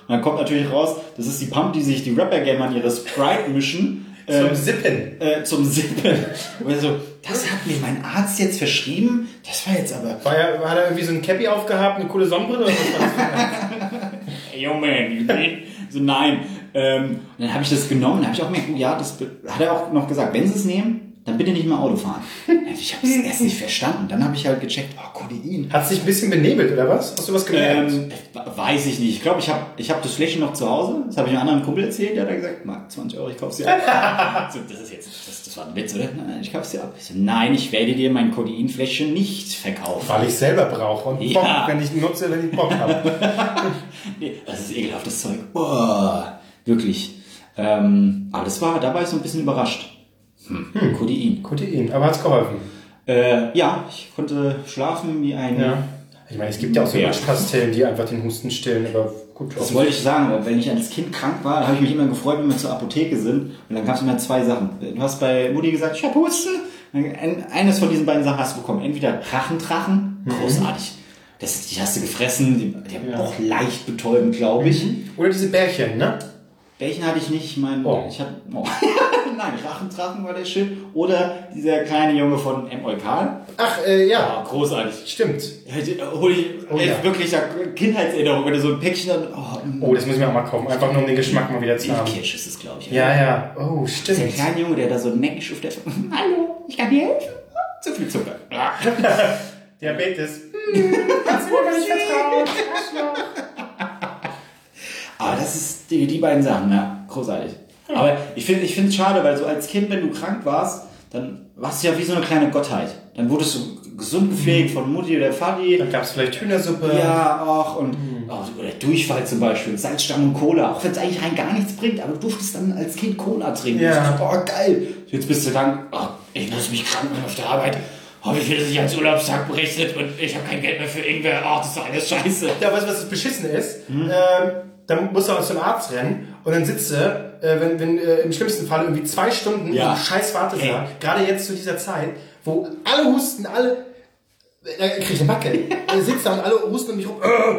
dann kommt natürlich raus, das ist die Pump, die sich die Rapper gerne an ihre Sprite mischen. Zum äh, Sippen. Äh, zum Sippen. Also, das hat mir mein Arzt jetzt verschrieben. Das war jetzt aber... War, ja, war da irgendwie so ein Cappy aufgehabt, eine coole Sonnenbrille oder was war das? Hey, yo man, you mean? So, nein. Ähm, und dann habe ich das genommen, dann habe ich auch gemerkt, ja, das hat er auch noch gesagt, wenn sie es nehmen, dann bitte nicht mehr Auto fahren. Ich habe es erst nicht verstanden. Dann habe ich halt gecheckt, oh, Codein. Hat es dich ein bisschen benebelt, oder was? Hast du was gemerkt? Ähm, weiß ich nicht. Ich glaube, ich habe ich hab das Fläschchen noch zu Hause. Das habe ich einem anderen Kumpel erzählt. Der hat gesagt, Marc, zwanzig Euro, ich kauf's dir ab. So, das ist jetzt, das, das war ein Witz, oder? Nein, ich kauf's dir ab. Ich so, nein, ich werde dir mein Codeinfläschchen nicht verkaufen. Weil ich selber brauche und Ja. Bock, wenn ich nutze, wenn ich Bock habe. Nee, das ist ekelhaftes Zeug. Boah, wirklich. Ähm, aber das war, da war ich so ein bisschen überrascht. Hm. Hm. Codein. Codein, aber hat's geholfen? Äh, ja, ich konnte schlafen wie ein... Ja. Ich meine, es gibt ja auch so Ja. Pastillen, die einfach den Husten stillen, aber gut. Das wollte ich sagen, weil wenn ich als Kind krank war, habe ich mich immer gefreut, wenn wir zur Apotheke sind. Und dann gab es immer zwei Sachen. Du hast bei Mutti gesagt, ich habe Husten. Ein- Eines von diesen beiden Sachen hast du bekommen. Entweder Rachentrachen, großartig. Das, die hast du gefressen, die, die haben Ja. auch leicht betäubend, glaube ich. Oder diese Bärchen, ne? Welchen hatte ich nicht? Ich meine, Oh. ich hatte... Oh. Nein, Rachentrachen war der Shit. Oder dieser kleine Junge von M. Eukal. Ach, äh, ja. Ja, großartig. Stimmt. Hol ich Oh, ey, ja. wirklich ja, Kindheitserinnerung, wenn du so ein Päckchen dann... Oh, Oh, das muss ich mir auch mal kaufen. Einfach nur um den Geschmack mal wieder zu haben. Milchkirsch ist es, glaube ich. Ja, ja. Oh, Der stimmt. kleine Junge, der da so neckisch auf der... Hallo, ich kann dir helfen. Zu viel Zucker. Diabetes. Hast du mir gar nicht vertraut. Aber das ist die, die beiden Sachen, ja, großartig. Aber ich finde ich finde es schade, weil so als Kind, wenn du krank warst, dann warst du ja wie so eine kleine Gottheit. Dann wurdest du gesund gepflegt von Mutti oder Vati. Dann gab es vielleicht Hühnersuppe. Ja, auch und auch, oder Durchfall zum Beispiel, Salzstangen und Cola, auch wenn es eigentlich rein gar nichts bringt, aber du durftest dann als Kind Cola trinken. Ja. Das ist, oh geil. Jetzt bist du dann, oh, ich muss mich krank machen auf der Arbeit. Oh, wie viel sich als Urlaubstag berechnet und ich habe kein Geld mehr für irgendwer. Oh, das ist doch alles scheiße. Ja, weißt du, was das Beschissen ist? Ähm, dann musst du auch zum Arzt rennen und dann sitzt du, äh, wenn, wenn äh, im schlimmsten Fall irgendwie zwei Stunden Ja. im scheiß Wartesaal, Hey. gerade jetzt zu dieser Zeit, wo alle husten, alle, da krieg ich eine Macke. Er sitzt da und alle husten um mich rum.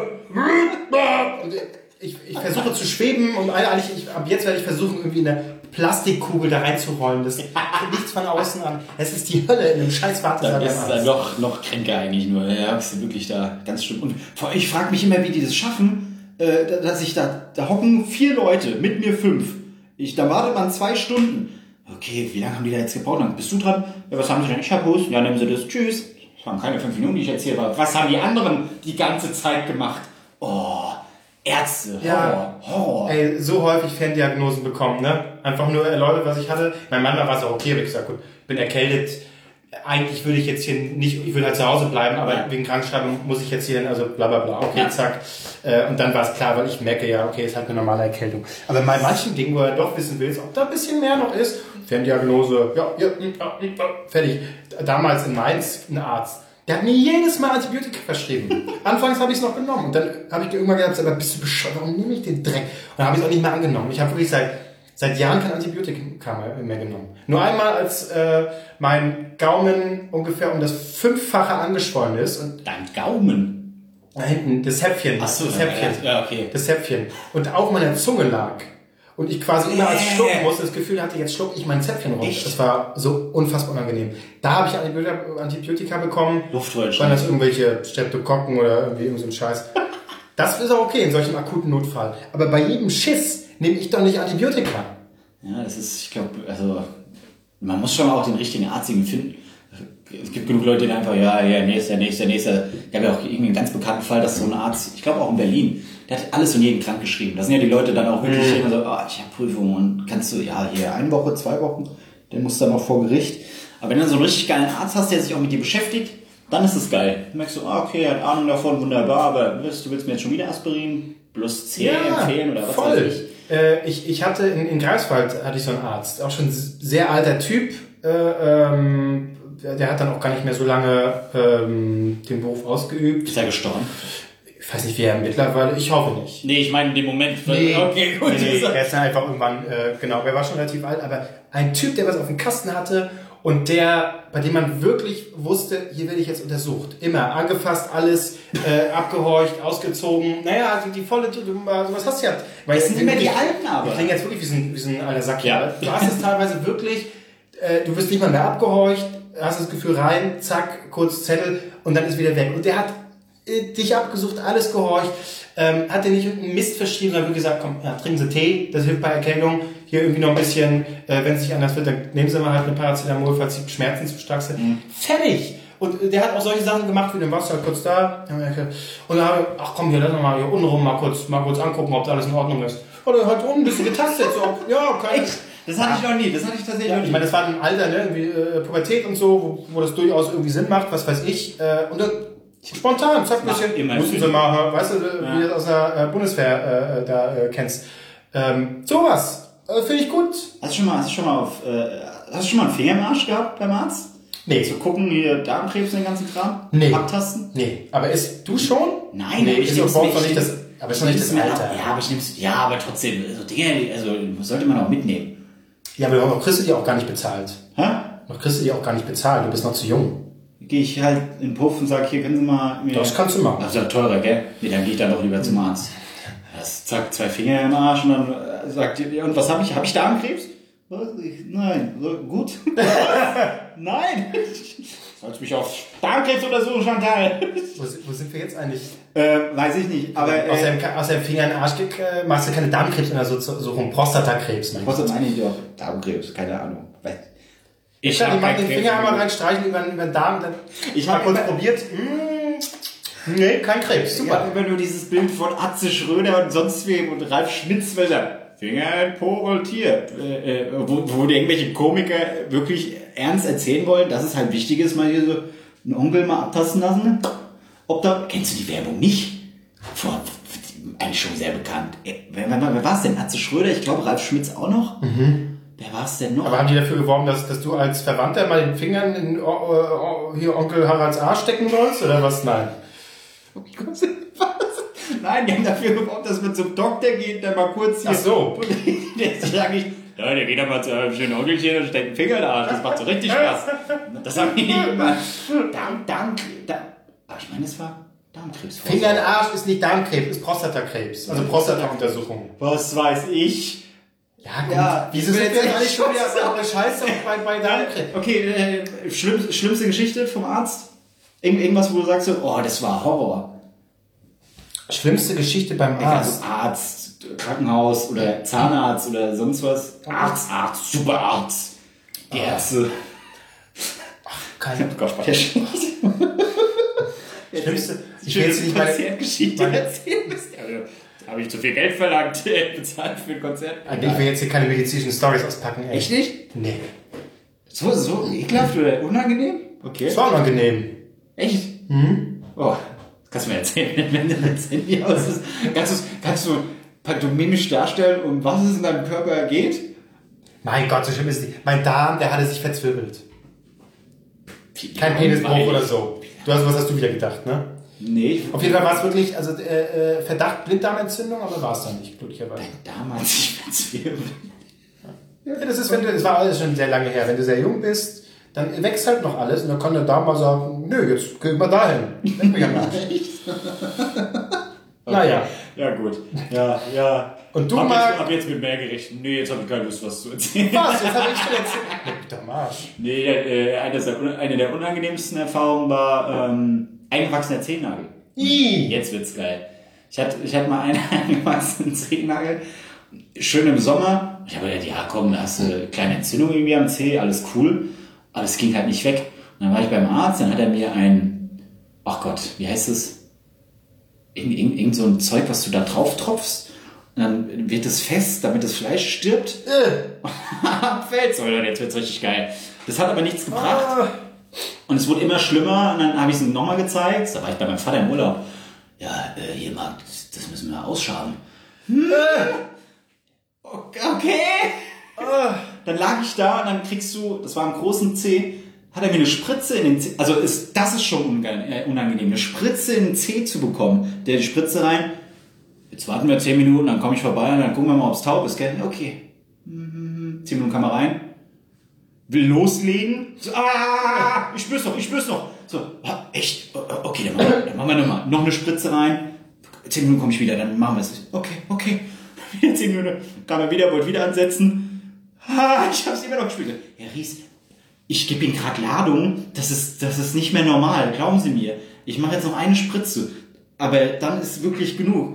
Und ich, ich versuche zu schweben und eigentlich, ich, ab jetzt werde ich versuchen, irgendwie eine Plastikkugel da reinzurollen. Das nichts von außen an. Es ist die Hölle in einem scheiß Wartesaal. Dann beim ist es Arzt. dann noch, noch kränker eigentlich nur. Ja, bist du wirklich da ganz schlimm. Und vor allem, ich frage mich immer, wie die das schaffen, äh, dass ich da, da hocken vier Leute, mit mir fünf. Ich, da wartet man zwei Stunden. Okay, wie lange haben die da jetzt gebraucht? Dann bist du dran. Ja, was haben sie denn? Ich hab Husten. Ja, nehmen sie das. Tschüss. Das waren keine fünf Minuten, die ich jetzt hier war. Was haben die anderen die ganze Zeit gemacht? Oh, Ärzte. Horror. Ja. Horror. Ey, so häufig Ferndiagnosen bekommen, ne? Einfach nur erläutert, was ich hatte. Mein Mann war so, okay, aber ich gesagt, gut, bin erkältet. Eigentlich würde ich jetzt hier nicht, ich würde halt zu Hause bleiben, aber Ja. wegen Krankschreibung muss ich jetzt hier, also bla bla bla, okay, Ja. zack. Äh, Und dann war es klar, weil ich merke, ja, okay, ist halt eine normale Erkältung. Aber bei manchen Dingen, wo er doch wissen will, ob da ein bisschen mehr noch ist, Ferndiagnose, ja, ja, ja, ja, fertig. Damals in Mainz ein Arzt, der hat mir jedes Mal Antibiotika verschrieben. Anfangs habe ich es noch genommen und dann habe ich irgendwann gedacht, aber bist du bescheuert, warum nehme ich den Dreck? Und dann habe ich es auch nicht mehr angenommen. Ich habe wirklich seit, seit Jahren kein Antibiotika mehr genommen. Nur einmal, als äh, mein Gaumen ungefähr um das Fünffache angeschwollen ist und Dein Gaumen. da hinten, das Häppchen, Ach so, das ja, Häppchen, ja, okay. das Häppchen und auf meiner Zunge lag. Und ich quasi immer als ich schlucken musste, das Gefühl hatte, jetzt schlucke ich mein Zäpfchen runter. Echt? Das war so unfassbar unangenehm. Da habe ich Antibiotika, Antibiotika bekommen. Luftröllchen. Waren das irgendwelche Streptokokken oder irgendwie irgend so ein Scheiß. Das ist auch okay in solchem akuten Notfall. Aber bei jedem Schiss nehme ich doch nicht Antibiotika. Ja, das ist, ich glaube, also man muss schon auch den richtigen Arzt irgendwie finden. Es gibt genug Leute, die einfach, ja, ja, nächster, nächster, nächster. Ich habe ja auch irgendwie einen ganz bekannten Fall, dass so ein Arzt, ich glaube auch in Berlin, der hat alles und jeden krank geschrieben. Da sind ja die Leute dann auch wirklich Mhm. immer so, ah, ich habe Prüfungen und kannst du, ja, hier eine Woche, zwei Wochen, der muss dann auch vor Gericht. Aber wenn du so einen richtig geilen Arzt hast, der sich auch mit dir beschäftigt, dann ist es geil. Dann merkst du, ah, okay, er hat Ahnung davon, wunderbar, aber willst, du willst mir jetzt schon wieder Aspirin plus zehn empfehlen oder was voll. weiß ich. Äh, ich, ich hatte in, in Greifswald hatte ich so einen Arzt, auch schon ein sehr alter Typ. Äh, ähm, der, der hat dann auch gar nicht mehr so lange ähm, den Beruf ausgeübt. Ist er gestorben? Ich weiß nicht, wie er mittlerweile, ich hoffe nicht. Nee, ich meine in dem Moment. Nee, Okay, gut. nee, nee, er ist dann einfach irgendwann, äh, genau, er war schon relativ alt, aber ein Typ, der was auf dem Kasten hatte Und der, bei dem man wirklich wusste, hier werde ich jetzt untersucht. Immer angefasst, alles äh, abgehorcht, ausgezogen. Naja, also die volle, du, was hast du ja? Weil Das sind immer die Alten aber. Die klingen jetzt wirklich wie so ein, wie so ein alter Sack. Ja. Du hast es teilweise wirklich, äh, du wirst nicht mal mehr abgehorcht, hast das Gefühl rein, zack, kurz Zettel und dann ist wieder weg. Und der hat äh, dich abgesucht, alles gehorcht, ähm, hat dir nicht irgendeinen Mist verschrieben, sondern wie gesagt, komm, ja, trinken Sie Tee, das hilft bei Erkältung. Hier irgendwie noch ein bisschen, äh, wenn es nicht anders wird, dann nehmen Sie mal halt eine Paracetamol, falls die Schmerzen zu stark sind. Mhm. Fertig! Und äh, der hat auch solche Sachen gemacht, wie dann warst du halt kurz da. Und dann habe ich, ach komm, hier, lass mal hier unten rum mal kurz, mal kurz angucken, ob da alles in Ordnung ist. Oder halt unten ein bisschen getastet, so, ja, kein... Das hatte ich noch nie, das hatte ich tatsächlich Ja, noch nie. ich meine, das war im Alter, ne, irgendwie äh, Pubertät und so, wo, wo das durchaus irgendwie Sinn macht, was weiß ich. Äh, und dann spontan, zack, ein bisschen, immer mussten Sinn. sie mal, weißt du, Ja. wie du das aus der äh, Bundeswehr äh, da äh, kennst. Ähm, sowas, äh, finde ich gut. Hast du schon mal, hast du schon mal auf, äh, hast du schon mal einen Finger im Arsch gehabt beim Arzt? Nee. Zu gucken, hier Darmkrebs und den ganzen Kram? Nee. Abtasten? Nee, aber ist du schon? Nein, nee, aber ich ist nehm's überhaupt mir- noch nicht ich das, aber ist noch nicht das mir Alter. ab- Ja, aber ich nehm's, ja, aber trotzdem, so Dinge, also sollte man auch mitnehmen. Ja, aber noch kriegst du die auch gar nicht bezahlt. Hä? Noch kriegst du die auch gar nicht bezahlt, du bist noch zu jung. Gehe ich halt in den Puff und sage, hier können Sie mal mir... Das kannst du machen. Das ist ja teurer, gell? Nee, dann gehe ich dann doch lieber zum Arzt. Das, zack, zwei Finger im Arsch und dann äh, sagt die, ja, und was habe ich? Habe ich Darmkrebs? Was? Ich, nein, so, gut. Nein! Sollst mich auf Darmkrebs untersuchen, Chantal? Wo, wo sind wir jetzt eigentlich? Äh, weiß ich nicht, aber... aus, Äh, deinem, aus deinem Finger in den Arsch äh, machst du keine Darmkrebsuntersuchung, Prostatakrebs. mein trotzdem meine ich doch Darmkrebs, keine Ahnung. Weiß- Ich Ja, die hab machen keinen den Krebs. Finger einmal reinstreichen über, über den Darm. Dann Ich mal hab kurz immer- probiert. Mm, nee, kein Krebs. Ich Super. habe immer nur dieses Bild von Atze Schröder und sonst wem und Ralf Schmitz, weil er Finger in Po rotiert. Äh, äh, wo, wo die irgendwelche Komiker wirklich ernst erzählen wollen, dass es halt wichtig ist, mal hier so einen Onkel mal abtasten lassen. Ob da, kennst du die Werbung nicht? Vor, eigentlich schon sehr bekannt. Äh, Wer, wer, wer war es denn? Atze Schröder? Ich glaube Ralf Schmitz auch noch. Mhm. Wer war es denn noch? Aber haben die dafür geworben, dass, dass du als Verwandter mal den Fingern in äh, äh, hier Onkel Haralds Arsch stecken sollst? Oder was? Nein. Was? Nein, die haben dafür gebraucht, dass man zum Doktor geht, der mal kurz hier... Ach so. Der sage ich, ja, der geht dann mal zu einem schönen Onkelchen und steckt einen Finger in den Arsch. Das macht so richtig Spaß. Das haben die nicht gemacht. Darm, Darm, Darm... Aber ich meine, es war Darmkrebs. Finger in den Arsch ist nicht Darmkrebs, ist Prostatakrebs. Also Prostata-Untersuchung. Was weiß ich? Ja, gut. Ja, Wieso ich sind will wir jetzt jetzt eigentlich schon wieder bei Scheiße bei, bei Darmkrebs? Okay, äh, schlimm, schlimmste Geschichte vom Arzt? Irgend, irgendwas, wo du sagst so, oh, das war Horror. Schlimmste Geschichte beim Also Arzt. Arzt, Krankenhaus oder Zahnarzt oder sonst was. Arzt, Arzt, super Arzt. Die Ärzte. Keine Gott, der Scheiße. Schlimmste. Ich Ich will will jetzt jetzt nicht die meine, Konzertgeschichte meine- erzählen müssen. Also, habe ich zu viel Geld verlangt, bezahlt für ein Konzert? ich will jetzt hier keine medizinischen Stories auspacken. Ey. Echt nicht? Nee. So, so ekelhaft oder unangenehm? Okay. Das war unangenehm. Echt? Mhm. Oh, das kannst du mir erzählen, wenn das Handy aus ist. Kannst, du's- kannst du pantomimisch darstellen, um was es in deinem Körper geht? Mein Gott, so schlimm ist es nicht. Mein Darm, der hatte sich verzwirbelt. Kein Penisbruch oder so. Du hast, was hast du wieder gedacht, ne? Nee, ich Auf jeden Fall war es wirklich, also äh, äh, Verdacht Blinddarmentzündung, aber war es dann nicht, glücklicherweise. damals sich verzwirbelt. Ja, das ist, wenn du, das war alles schon sehr lange her. Wenn du sehr jung bist, dann wächst halt noch alles und dann kann der Darm mal sagen, nö, jetzt geh mal dahin. Leck mich am Arsch. Naja. Ja, gut. Ja, ja. Und du, ab Marc? jetzt, ab jetzt mit mehr gerichten. Nee, jetzt habe ich keine Lust, was zu erzählen. Was? Jetzt habe ich schon erzählt. Leck mich doch am Arsch. Nee, äh, eine, der, eine der unangenehmsten Erfahrungen war ähm, eingewachsener Zehennagel. Ih. Jetzt wird's geil. Ich hatte, ich hatte mal einen eingewachsenen Zehennagel. Schön im Sommer. Ich habe gedacht, ja komm, da hast du eine kleine Entzündung irgendwie am Zeh, alles cool. Aber es ging halt nicht weg. Und dann war ich beim Arzt, dann hat er mir ein, ach Gott, wie heißt es? Irgend, irgend, irgend so ein Zeug, was du da drauf tropfst. Und dann wird es fest, damit das Fleisch stirbt. Äh. Abfällt. So, Leute, jetzt wird's richtig geil. Das hat aber nichts gebracht. Ah. Und es wurde immer schlimmer. Und dann habe ich es nochmal gezeigt. Da war ich bei meinem Vater im Urlaub. Ja, äh, hier, Marc, das, das müssen wir ausschaben. Hm. Okay. Dann lag ich da und dann kriegst du, das war im großen Zeh, hat er mir eine Spritze in den Zeh, also ist, das ist schon unangenehm, eine Spritze in den Zeh zu bekommen. Der die Spritze rein, jetzt warten wir zehn Minuten, dann komme ich vorbei und dann gucken wir mal, ob es taub ist, gell? Okay. Zehn Minuten kam er rein. will loslegen. So, ah, ich spür's noch, ich spür's noch. So, ah, echt? Okay, dann machen wir, dann machen wir nochmal. Noch eine Spritze rein. Zehn Minuten komme ich wieder, dann machen wir es. Okay, okay. Wieder zehn Minuten. Kam er wieder, wollte wieder ansetzen. Ah, ich hab's immer noch gespielt. Herr Ries, ich gebe Ihnen gerade Ladung. Das ist, das ist nicht mehr normal. Glauben Sie mir. Ich mache jetzt noch eine Spritze. Aber dann ist wirklich genug.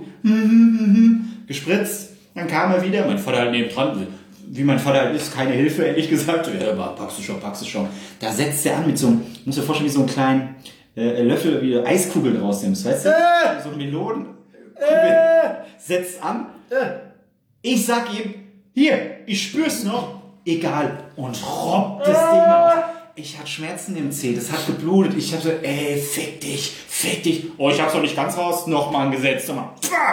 Gespritzt. Dann kam er wieder. Mein Vater halt neben dran. Wie mein Vater halt ist, keine Hilfe, ehrlich gesagt. Ja, packst du schon, packst du schon. Da setzt er an mit so einem, ich muss dir vorstellen, wie so einen kleinen äh, Löffel, wie du Eiskugeln rausnimmst, weißt du? Äh, so eine Melonenkugel. Äh, setzt an. Äh. Ich sag ihm, hier, ich spür's noch. Egal. Und robbt das Ding aus. Ich hatte Schmerzen im Zeh, das hat geblutet. Ich hab so, ey, fick dich, fick dich. Oh, ich hab's noch nicht ganz raus. Nochmal gesetzt. Nochmal.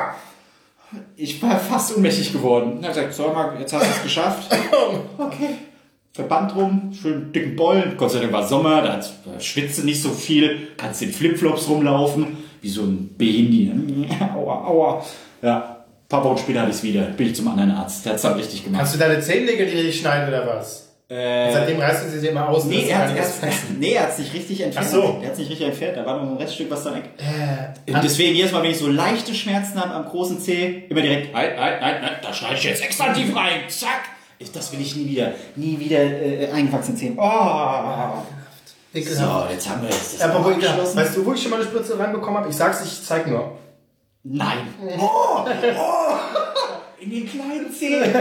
Ich war fast ohnmächtig geworden. Er hat gesagt, so, Marc, jetzt hast du es geschafft. Okay. Verband rum, schön dicken Bollen. Gott sei Dank war Sommer, da schwitzt nicht so viel. Kannst in Flipflops rumlaufen. Wie so ein Behindi. Aua, aua. Ja, ein paar Wochen später hatte ich es wieder. Bin ich zum anderen Arzt. Der hat es dann richtig gemacht. Hast du deine Zehennägel die dich schneiden oder was? Äh, seitdem reißt du sie immer aus. Nee, er hat es nee, nicht richtig entfernt. Ach so. Er hat es nicht richtig entfernt. Da war noch ein Reststück, was dann... Äh, und deswegen jedes Mal, wenn ich so leichte Schmerzen habe am großen Zeh, immer direkt, nein, nein, nein, nein, da schneide ich jetzt extra tief rein. Zack. Das will ich nie wieder. Nie wieder äh, eingewachsene Zähne. Oh. Ekelhaft. So, jetzt haben wir es. Ja, aber ekelhaft. Weißt du, wo ich schon mal eine Spritze reinbekommen habe? Ich sag's, ich zeig nur. Nein. Oh, oh. In den kleinen Zähnen.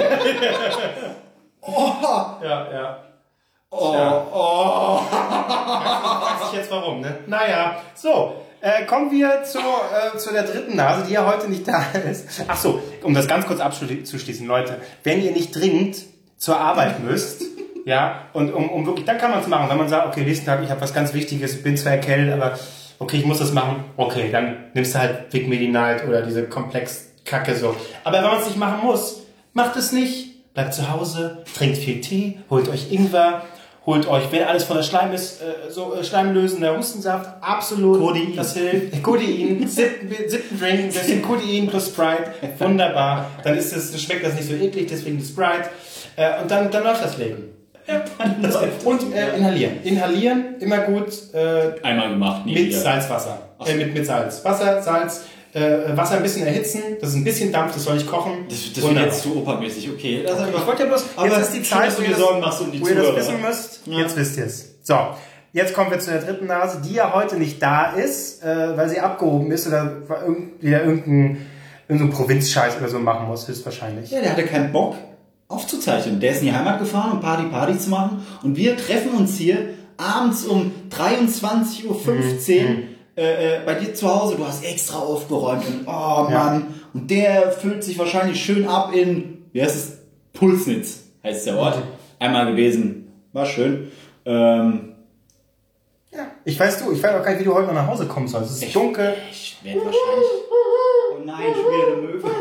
Oh. Ja, ja. Oh, ja. Oh. Fragst dich jetzt warum, ne? Naja, so. Äh, kommen wir zu, äh, zu der dritten Nase, die ja heute nicht da ist. Ach so, um das ganz kurz abzuschließen, Leute. Wenn ihr nicht dringend zur Arbeit müsst, ja, und um, um wirklich, dann kann man es machen. Wenn man sagt, okay, nächsten Tag, ich habe was ganz Wichtiges, bin zwar erkältet, aber okay, ich muss das machen. Okay, dann nimmst du halt Vic Medi-Night oder diese Komplex-Kacke so. Aber wenn man es nicht machen muss, macht es nicht. Bleibt zu Hause, trinkt viel Tee, holt euch Ingwer, holt euch, wenn alles voller Schleim ist, äh, so äh, schleimlösender Hustensaft, absolut. Codein. Das hilft. Codein, siebten, siebten Drink, ein bisschen Codein plus Sprite, wunderbar. Dann ist es, schmeckt das nicht so eklig, deswegen die Sprite. Äh, und dann, dann läuft das Leben. Ja, das und äh, inhalieren. Inhalieren, immer gut. Äh, Einmal gemacht, nie Mit wieder. Salzwasser. Äh, mit, mit Salz. Wasser, Salz. Äh, Wasser ein bisschen erhitzen, das ist ein bisschen Dampf, das soll ich kochen. Das, das wird jetzt zu opermäßig, okay. Das okay. Ich wollte ja bloß, aber jetzt ist die Zeit, dass du dir Sorgen machst um die wo ihr das Zuhörer. wissen müsst. Ja. Jetzt wisst ihr es. So, jetzt kommen wir zu der dritten Nase, die ja heute nicht da ist, äh, weil sie abgehoben ist oder wieder irgendein, irgendein Provinzscheiß oder so machen muss, höchstwahrscheinlich. Ja, der hatte keinen Bock aufzuzeichnen. Der ist in die Heimat gefahren, um Party Party zu machen. Und wir treffen uns hier abends um dreiundzwanzig Uhr fünfzehn mhm. Äh, äh, bei dir zu Hause, du hast extra aufgeräumt und oh Mann, ja. Und der füllt sich wahrscheinlich schön ab in, wie heißt es? Pulsnitz heißt der Ort. Einmal gewesen, war schön. Ähm, ja. Ich weiß du, ich weiß auch gar nicht, wie du heute noch nach Hause kommen sollst. Es ist ich, dunkel. Ich werde wahrscheinlich. Oh nein, schon wieder eine Möwe.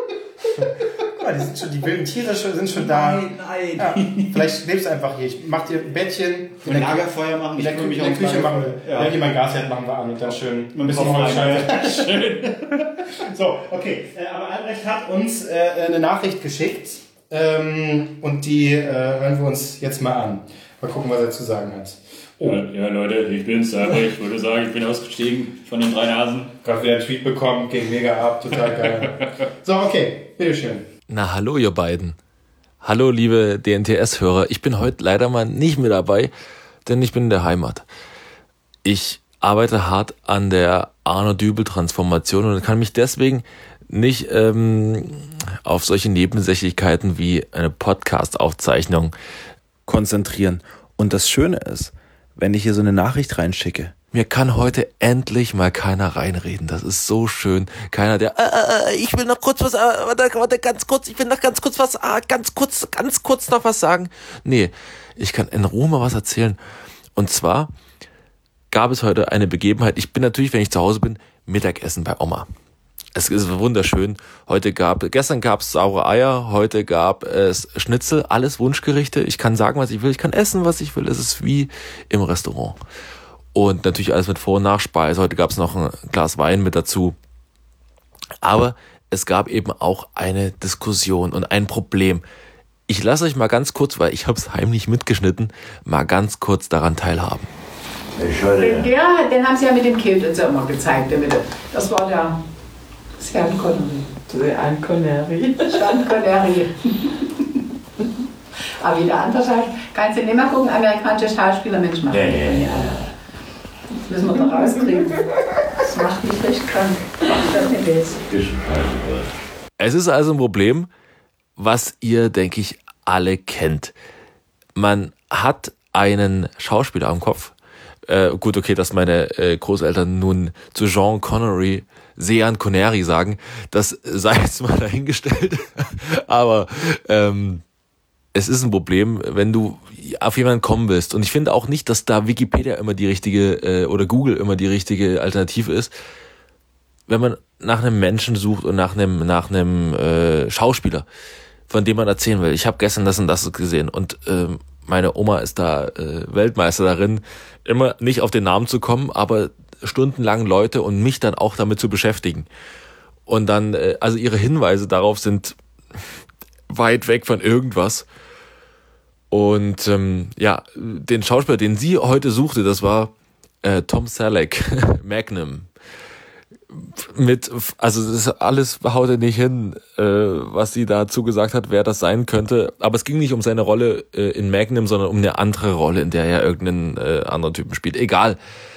Guck mal, die, sind schon, die wilden Tiere sind schon da. Nein, nein. Ja, vielleicht lebst du einfach hier. Ich mach dir ein Bettchen. Ein Lagerfeuer machen. In der, Kü- in der Küche machen wir. Ja, hier mein Gasherd machen wir an und dann schön. Ein bisschen Holzscheiße. Schön. So, okay. Äh, aber Albrecht hat uns äh, eine Nachricht geschickt. Ähm, und die äh, hören wir uns jetzt mal an. Mal gucken, was er zu sagen hat. Oh. Ja, ja, Leute, ich bin's. Aber ich würde sagen, ich bin ausgestiegen von den drei Nasen. Gerade wieder einen Tweet bekommen, ging mega ab, total geil. So, okay, bitteschön. Na, hallo ihr beiden. Hallo liebe D N T S-Hörer. Ich bin heute leider mal nicht mehr dabei, denn ich bin in der Heimat. Ich arbeite hart an der Arno-Dübel-Transformation und kann mich deswegen nicht ähm, auf solche Nebensächlichkeiten wie eine Podcast-Aufzeichnung konzentrieren. Und das Schöne ist, wenn ich hier so eine Nachricht reinschicke, mir kann heute endlich mal keiner reinreden. Das ist so schön. Keiner, der, äh, äh, ich will noch kurz was, äh, warte, warte, ganz kurz, ich will noch ganz kurz was, äh, ganz kurz, ganz kurz noch was sagen. Nee, ich kann in Ruhe mal was erzählen. Und zwar gab es heute eine Begebenheit. Ich bin natürlich, wenn ich zu Hause bin, Mittagessen bei Oma. Es ist wunderschön. Heute gab, gestern gab es saure Eier, heute gab es Schnitzel, alles Wunschgerichte. Ich kann sagen, was ich will, ich kann essen, was ich will. Es ist wie im Restaurant. Und natürlich alles mit Vor- und Nachspeise. Heute gab es noch ein Glas Wein mit dazu. Aber es gab eben auch eine Diskussion und ein Problem. Ich lasse euch mal ganz kurz, weil ich habe es heimlich mitgeschnitten, mal ganz kurz daran teilhaben. Den, ja, den haben sie ja mit dem Kind und so immer gezeigt. Der mit, das war der Sean Connery. Sean Connery. Sean Connery. Aber wie der andere Schauspieler, kannst du nicht mehr gucken, amerikanische Schauspieler, Mensch, machen. Ja, ja, ja. Das müssen wir da rauskriegen. Das macht mich richtig krank. Das nicht ist. Es ist also ein Problem, was ihr, denke ich, alle kennt. Man hat einen Schauspieler am Kopf. Äh, gut, okay, dass meine äh, Großeltern nun zu Sean Connery Sean Connery sagen, das sei jetzt mal dahingestellt. Aber ähm, es ist ein Problem, wenn du auf jemanden kommen willst. Und ich finde auch nicht, dass da Wikipedia immer die richtige äh, oder Google immer die richtige Alternative ist. Wenn man nach einem Menschen sucht und nach einem nach einem äh, Schauspieler, von dem man erzählen will. Ich habe gestern das und das gesehen und äh, meine Oma ist da äh, Weltmeister darin, immer nicht auf den Namen zu kommen, aber stundenlang Leute und mich dann auch damit zu beschäftigen. Und dann, äh, also ihre Hinweise darauf sind weit weg von irgendwas. Und ähm, ja, den Schauspieler, den sie heute suchte, das war äh, Tom Selleck, Magnum. Mit, also das alles haut er nicht hin, äh, was sie dazu gesagt hat, wer das sein könnte. Aber es ging nicht um seine Rolle äh, in Magnum, sondern um eine andere Rolle, in der er irgendeinen äh, anderen Typen spielt. Egal.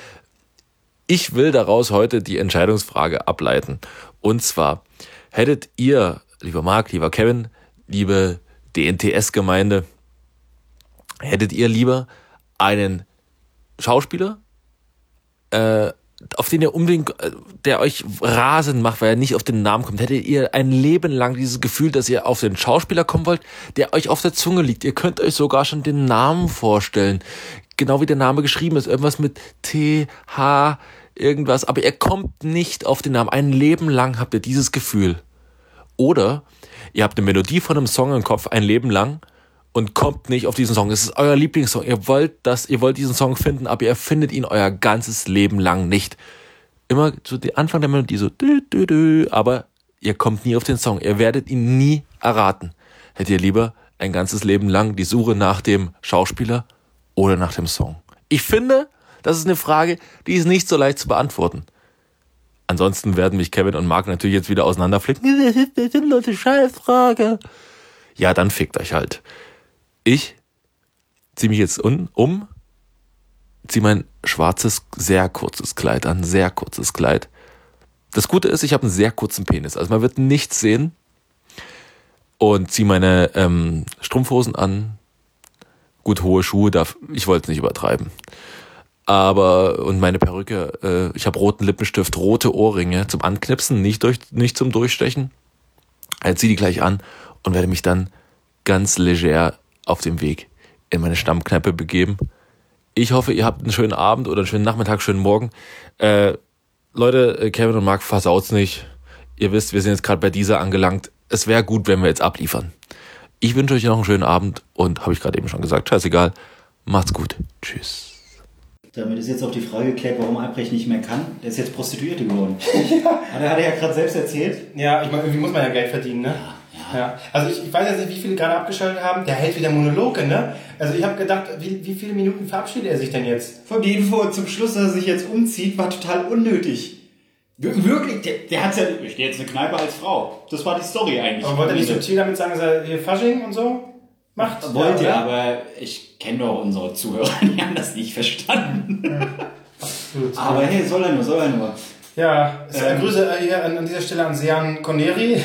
Ich will daraus heute die Entscheidungsfrage ableiten. Und zwar, hättet ihr, lieber Marc, lieber Kevin, liebe D N T S-Gemeinde, hättet ihr lieber einen Schauspieler, äh, auf den ihr unbedingt, der euch rasend macht, weil er nicht auf den Namen kommt, hättet ihr ein Leben lang dieses Gefühl, dass ihr auf den Schauspieler kommen wollt, der euch auf der Zunge liegt. Ihr könnt euch sogar schon den Namen vorstellen. Genau wie der Name geschrieben ist. Irgendwas mit T, H, irgendwas. Aber ihr kommt nicht auf den Namen. Ein Leben lang habt ihr dieses Gefühl. Oder ihr habt eine Melodie von einem Song im Kopf ein Leben lang und kommt nicht auf diesen Song. Es ist euer Lieblingssong. Ihr wollt das, ihr wollt diesen Song finden, aber ihr findet ihn euer ganzes Leben lang nicht. Immer so der Anfang der Melodie so dü, dü, dü, aber ihr kommt nie auf den Song. Ihr werdet ihn nie erraten. Hättet ihr lieber ein ganzes Leben lang die Suche nach dem Schauspieler oder nach dem Song? Ich finde, das ist eine Frage, die ist nicht so leicht zu beantworten. Ansonsten werden mich Kevin und Marc natürlich jetzt wieder auseinanderflicken. Das ist eine sinnlose Scheißfrage. Ja, dann fickt euch halt. Ich ziehe mich jetzt un, um, ziehe mein schwarzes, sehr kurzes Kleid an, sehr kurzes Kleid. Das Gute ist, ich habe einen sehr kurzen Penis, also man wird nichts sehen. Und ziehe meine ähm, Strumpfhosen an, gut hohe Schuhe, darf, ich wollte es nicht übertreiben. Aber, und meine Perücke, äh, ich habe roten Lippenstift, rote Ohrringe zum Anknipsen, nicht, durch, nicht zum Durchstechen. Ich ziehe die gleich an und werde mich dann ganz leger auf dem Weg in meine Stammkneipe begeben. Ich hoffe, ihr habt einen schönen Abend oder einen schönen Nachmittag, schönen Morgen. Äh, Leute, Kevin und Marc, versaut's nicht. Ihr wisst, wir sind jetzt gerade bei dieser angelangt. Es wäre gut, wenn wir jetzt abliefern. Ich wünsche euch noch einen schönen Abend und habe ich gerade eben schon gesagt, scheißegal. Macht's gut. Tschüss. Damit ist jetzt auch die Frage geklärt, warum Albrecht nicht mehr kann. Der ist jetzt Prostituierte geworden. Ja. Hat er, hat er ja gerade selbst erzählt. Ja, ich meine, irgendwie muss man ja Geld verdienen, ne? Ja. Ja. Also ich, ich weiß jetzt nicht, wie viele gerade abgeschaltet haben. Der hält wieder Monologe, ne? Also ich habe gedacht, wie, wie viele Minuten verabschiedet er sich denn jetzt? Von die Info zum Schluss, dass er sich jetzt umzieht, war total unnötig. Wirklich, der, der hat ja, ich stehe jetzt eine Kneipe als Frau. Das war die Story eigentlich. Aber wollte er nicht subtil damit sagen, dass er hier Fasching und so macht? Wollte, ja, aber ich kenne doch unsere Zuhörer, die haben das nicht verstanden. Ja. Absolut. Aber hey, soll er nur, soll er nur. Ja, ähm, Grüße hier an, an dieser Stelle an Sean Connery.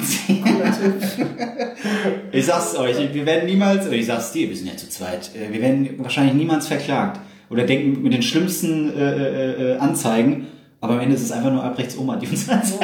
Ich sag's euch, wir werden niemals, ich sag's dir, wir sind ja zu zweit, wir werden wahrscheinlich niemals verklagt. Oder denken mit den schlimmsten äh, äh, Anzeigen, aber am Ende ist es einfach nur Albrechts Oma, die uns anzeigt.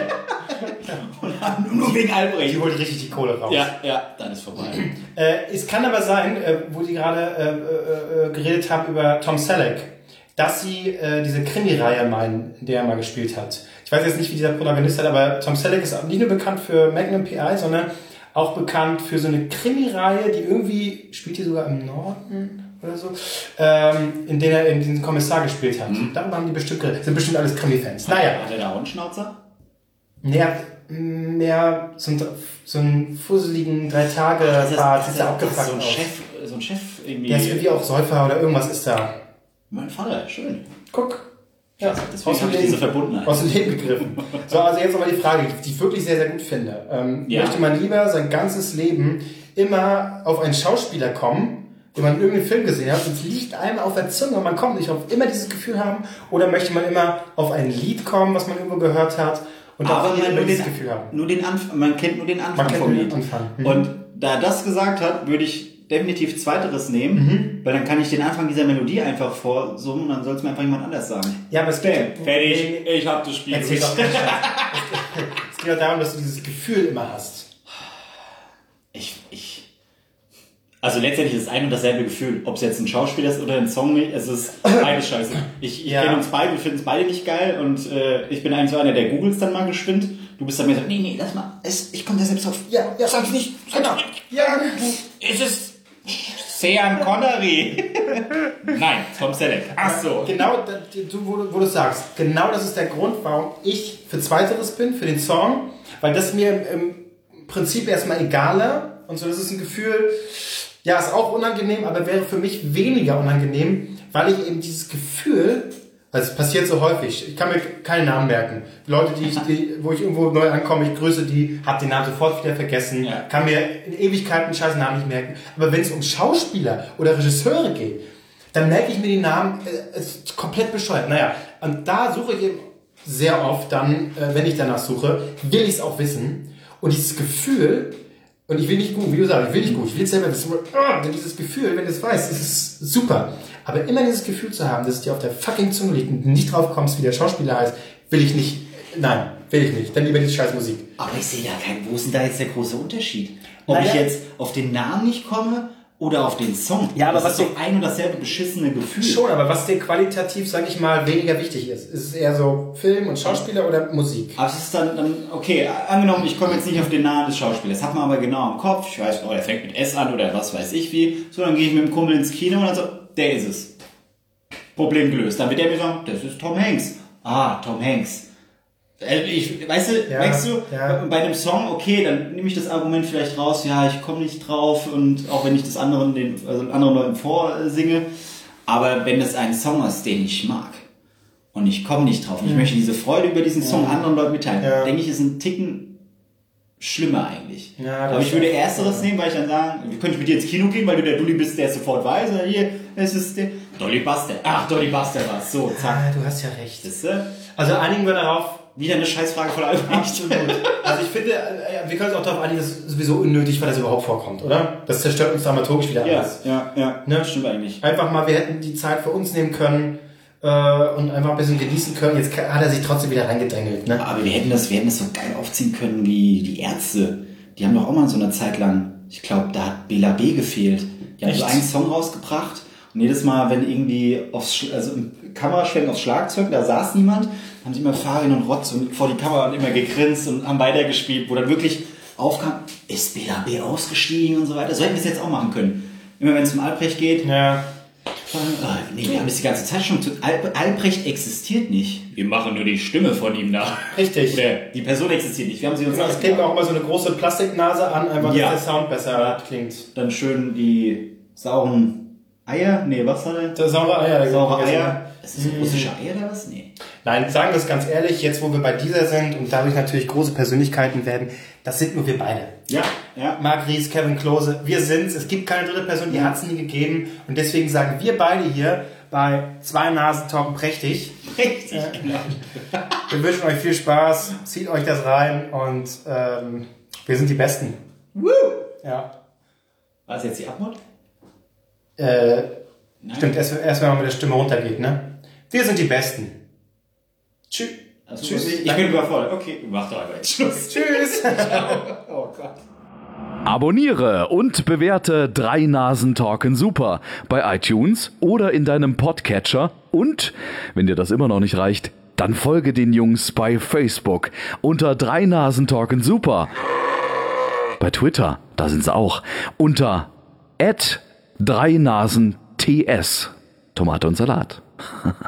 Und nur wegen Albrecht. Die holt richtig die Kohle raus. Ja, ja, dann ist vorbei. Äh, es kann aber sein, äh, wo die gerade äh, äh, geredet haben über Tom Selleck, dass sie äh, diese Krimi-Reihe meinen, in der er mal gespielt hat. Ich weiß jetzt nicht, wie dieser Protagonist hat, aber Tom Selleck ist nicht nur bekannt für Magnum P I, sondern auch bekannt für so eine Krimi-Reihe, die irgendwie, spielt die sogar im Norden oder so, ähm, in der er in diesen Kommissar gespielt hat. Mhm. Darüber haben die bestimmt geredet. Sind bestimmt alles Krimi-Fans. Naja. Hat er da auch einen Schnauzer? Nee, mehr so, ein, so einen fusseligen Drei-Tage-Part. Das ist, Sieht das da ist, das ist abgefuckt so ein aus. Chef, so ein Chef irgendwie. Der ist irgendwie auch Säufer oder irgendwas ist da. Mein Vater, schön. Guck. Ja, Deswegen aus habe dem ich diese Leben, Verbundenheit. aus dem Leben gegriffen. So, also jetzt nochmal die Frage, die ich wirklich sehr, sehr gut finde. Ähm, Ja. Möchte man lieber sein ganzes Leben immer auf einen Schauspieler kommen, den man in irgendeinem Film gesehen hat, und es liegt einem auf der Zunge und man kommt nicht auf immer dieses Gefühl haben, oder möchte man immer auf ein Lied kommen, was man irgendwo gehört hat, und Aber auch man, immer nur dieses den, Gefühl haben? nur den Anf- man kennt nur den Anfang Man kennt vom nur den Lied. Anfang. Mhm. Und da er das gesagt hat, würde ich definitiv Zweiteres nehmen, Mhm. weil dann kann ich den Anfang dieser Melodie einfach vorsummen und dann soll es mir einfach jemand anders sagen. Ja, aber es geht... Fertig, ich hab das Spiel. Erzähl doch keinen Scheiß. Es geht doch darum, dass du dieses Gefühl immer hast. Ich, ich. Also letztendlich ist es ein und dasselbe Gefühl. Ob es jetzt ein Schauspieler ist oder ein Song, es ist beides scheiße. Ich, ich Ja. kenne uns beide, wir finden es beide nicht geil und äh, ich bin eigentlich so einer, der googelt dann mal geschwind. Du bist dann mehr so, nee, nee, lass mal, es, ich komme da selbst auf. Ja, ja. Sag's nicht. Genau. Ja. Ist es Sean Connery? Nein, Tom Selleck. Ach so. Genau, da- du, wo, du- wo du sagst, genau das ist der Grund, warum ich für Zweiteres bin, für den Song, weil das mir im Prinzip erstmal egaler und so, das ist ein Gefühl, ja, ist auch unangenehm, aber wäre für mich weniger unangenehm, weil ich eben dieses Gefühl, also es passiert so häufig, ich kann mir keine Namen merken. Leute, die ich, die, wo ich irgendwo neu ankomme, ich grüße die, hab den Namen sofort wieder vergessen, Ja. kann mir in Ewigkeiten einen scheiß Namen nicht merken. Aber wenn es um Schauspieler oder Regisseure geht, dann merke ich mir die Namen, äh, es ist komplett bescheuert. Naja, und da suche ich eben sehr oft dann, äh, wenn ich danach suche, will ich es auch wissen. Und dieses Gefühl, und ich will nicht googeln, wie du sagst, ich will nicht googeln, ich will es selber wissen. Oh, denn dieses Gefühl, wenn du es weißt, das ist super. Aber immer dieses Gefühl zu haben, dass es dir auf der fucking Zunge liegt und du nicht drauf kommst, wie der Schauspieler heißt, will ich nicht. Nein, will ich nicht. Dann lieber die scheiß Musik. Aber ich sehe da keinen, wo ist denn da jetzt der große Unterschied? Ob Naja. ich jetzt auf den Namen nicht komme oder auf den Song. Ja, aber das was ist doch ein und dasselbe beschissene Gefühl. Schon, aber was dir qualitativ, sag ich mal, weniger wichtig ist, ist es eher so Film und Schauspieler oder Musik? Aber es ist dann, dann, okay, angenommen, ich komme jetzt nicht auf den Namen des Schauspielers, hat man aber genau im Kopf, ich weiß, oh, der fängt mit S an oder was weiß ich wie, so, dann gehe ich mit dem Kumpel ins Kino und dann so, der ist es. Problem gelöst. Dann wird der mir sagen, das ist Tom Hanks. Ah, Tom Hanks. Äh, Ich, weißt du, Ja, merkst du, ja. bei einem Song, okay, dann nehme ich das Argument vielleicht raus, ja, ich komme nicht drauf und auch wenn ich das anderen, den, also anderen Leuten vorsinge, aber wenn das ein Song ist, den ich mag und ich komme nicht drauf und ich möchte diese Freude über diesen Song anderen Leuten mitteilen, Ja. denke ich, ist ein Ticken schlimmer eigentlich. Ja, das aber ich würde ist- ersteres nehmen, weil ich dann sagen, wir können mit dir ins Kino gehen, weil du der Dulli bist, der es sofort weiß, oder hier, es ist der Dolly Buster. Ach, Dolly Buster war's. So, zack. Ah, du hast ja recht. Siehst du? Also einigen wir darauf. Wieder eine Scheißfrage von Albrecht. Absolut. Also ich finde, äh, wir können uns auch darauf einigen, das ist sowieso unnötig, weil das überhaupt vorkommt, oder? Das zerstört uns dramaturgisch wieder Ja, alles. ja, ja. Ne? Stimmt eigentlich. Einfach mal, wir hätten die Zeit für uns nehmen können äh, und einfach ein bisschen genießen können. Jetzt hat er sich trotzdem wieder reingedrängelt. Ne? Aber wir hätten das, wir hätten das so geil aufziehen können wie die Ärzte. Die haben doch auch mal so eine Zeit lang, ich glaube, da hat Bela B gefehlt. Die haben Echt? so einen Song rausgebracht und jedes Mal, wenn irgendwie aufs, Sch- also im Kameraschwenk aufs Schlagzeug, da saß niemand, haben sie immer Farin und Rotz und vor die Kamera und immer gegrinst und haben weitergespielt, wo dann wirklich aufkam, ist Bela B ausgestiegen und so weiter. So hätten wir es jetzt auch machen können. Immer wenn es um Albrecht geht, Ja. Ah, nee, wir haben das die ganze Zeit schon zu. Al Albrecht existiert nicht. Wir machen nur die Stimme von ihm nach. Richtig. Oder die Person existiert nicht. Wir haben sie uns Genau, es klebt auch immer so eine große Plastiknase an, einfach Ja. dass der Sound besser klingt. Dann schön die sauren Eier. Nee, was war der? Der saure Eier. der Saure gegessen Eier. hat. Ist das russische Eier oder was? Nee. Nein, sagen wir es ganz ehrlich, jetzt wo wir bei dieser sind und dadurch natürlich große Persönlichkeiten werden, das sind nur wir beide. Ja, ja. Marc Ries, Kevin Klose, wir sind's. Es gibt keine dritte Person, die hat's nie gegeben. Und deswegen sagen wir beide hier bei Zwei Nasen talken prächtig. Richtig, genau. Wir wünschen euch viel Spaß, zieht euch das rein und ähm, wir sind die Besten. Woo! Ja. War das jetzt die Abmod? Äh, Nein. stimmt, erst, erst wenn man mit der Stimme runtergeht, ne? Wir sind die Besten. Tschüss. Also, Tschüss. Ich, ich bin überfordert. Okay, mach doch einfach jetzt Schluss. Tschüss. Oh Gott. Abonniere und bewerte Drei Nasen Talken Super bei iTunes oder in deinem Podcatcher. Und, wenn dir das immer noch nicht reicht, dann folge den Jungs bei Facebook unter Drei Nasen Talken Super. Bei Twitter, da sind sie auch, unter at Drei Nasen T S. Tomate und Salat.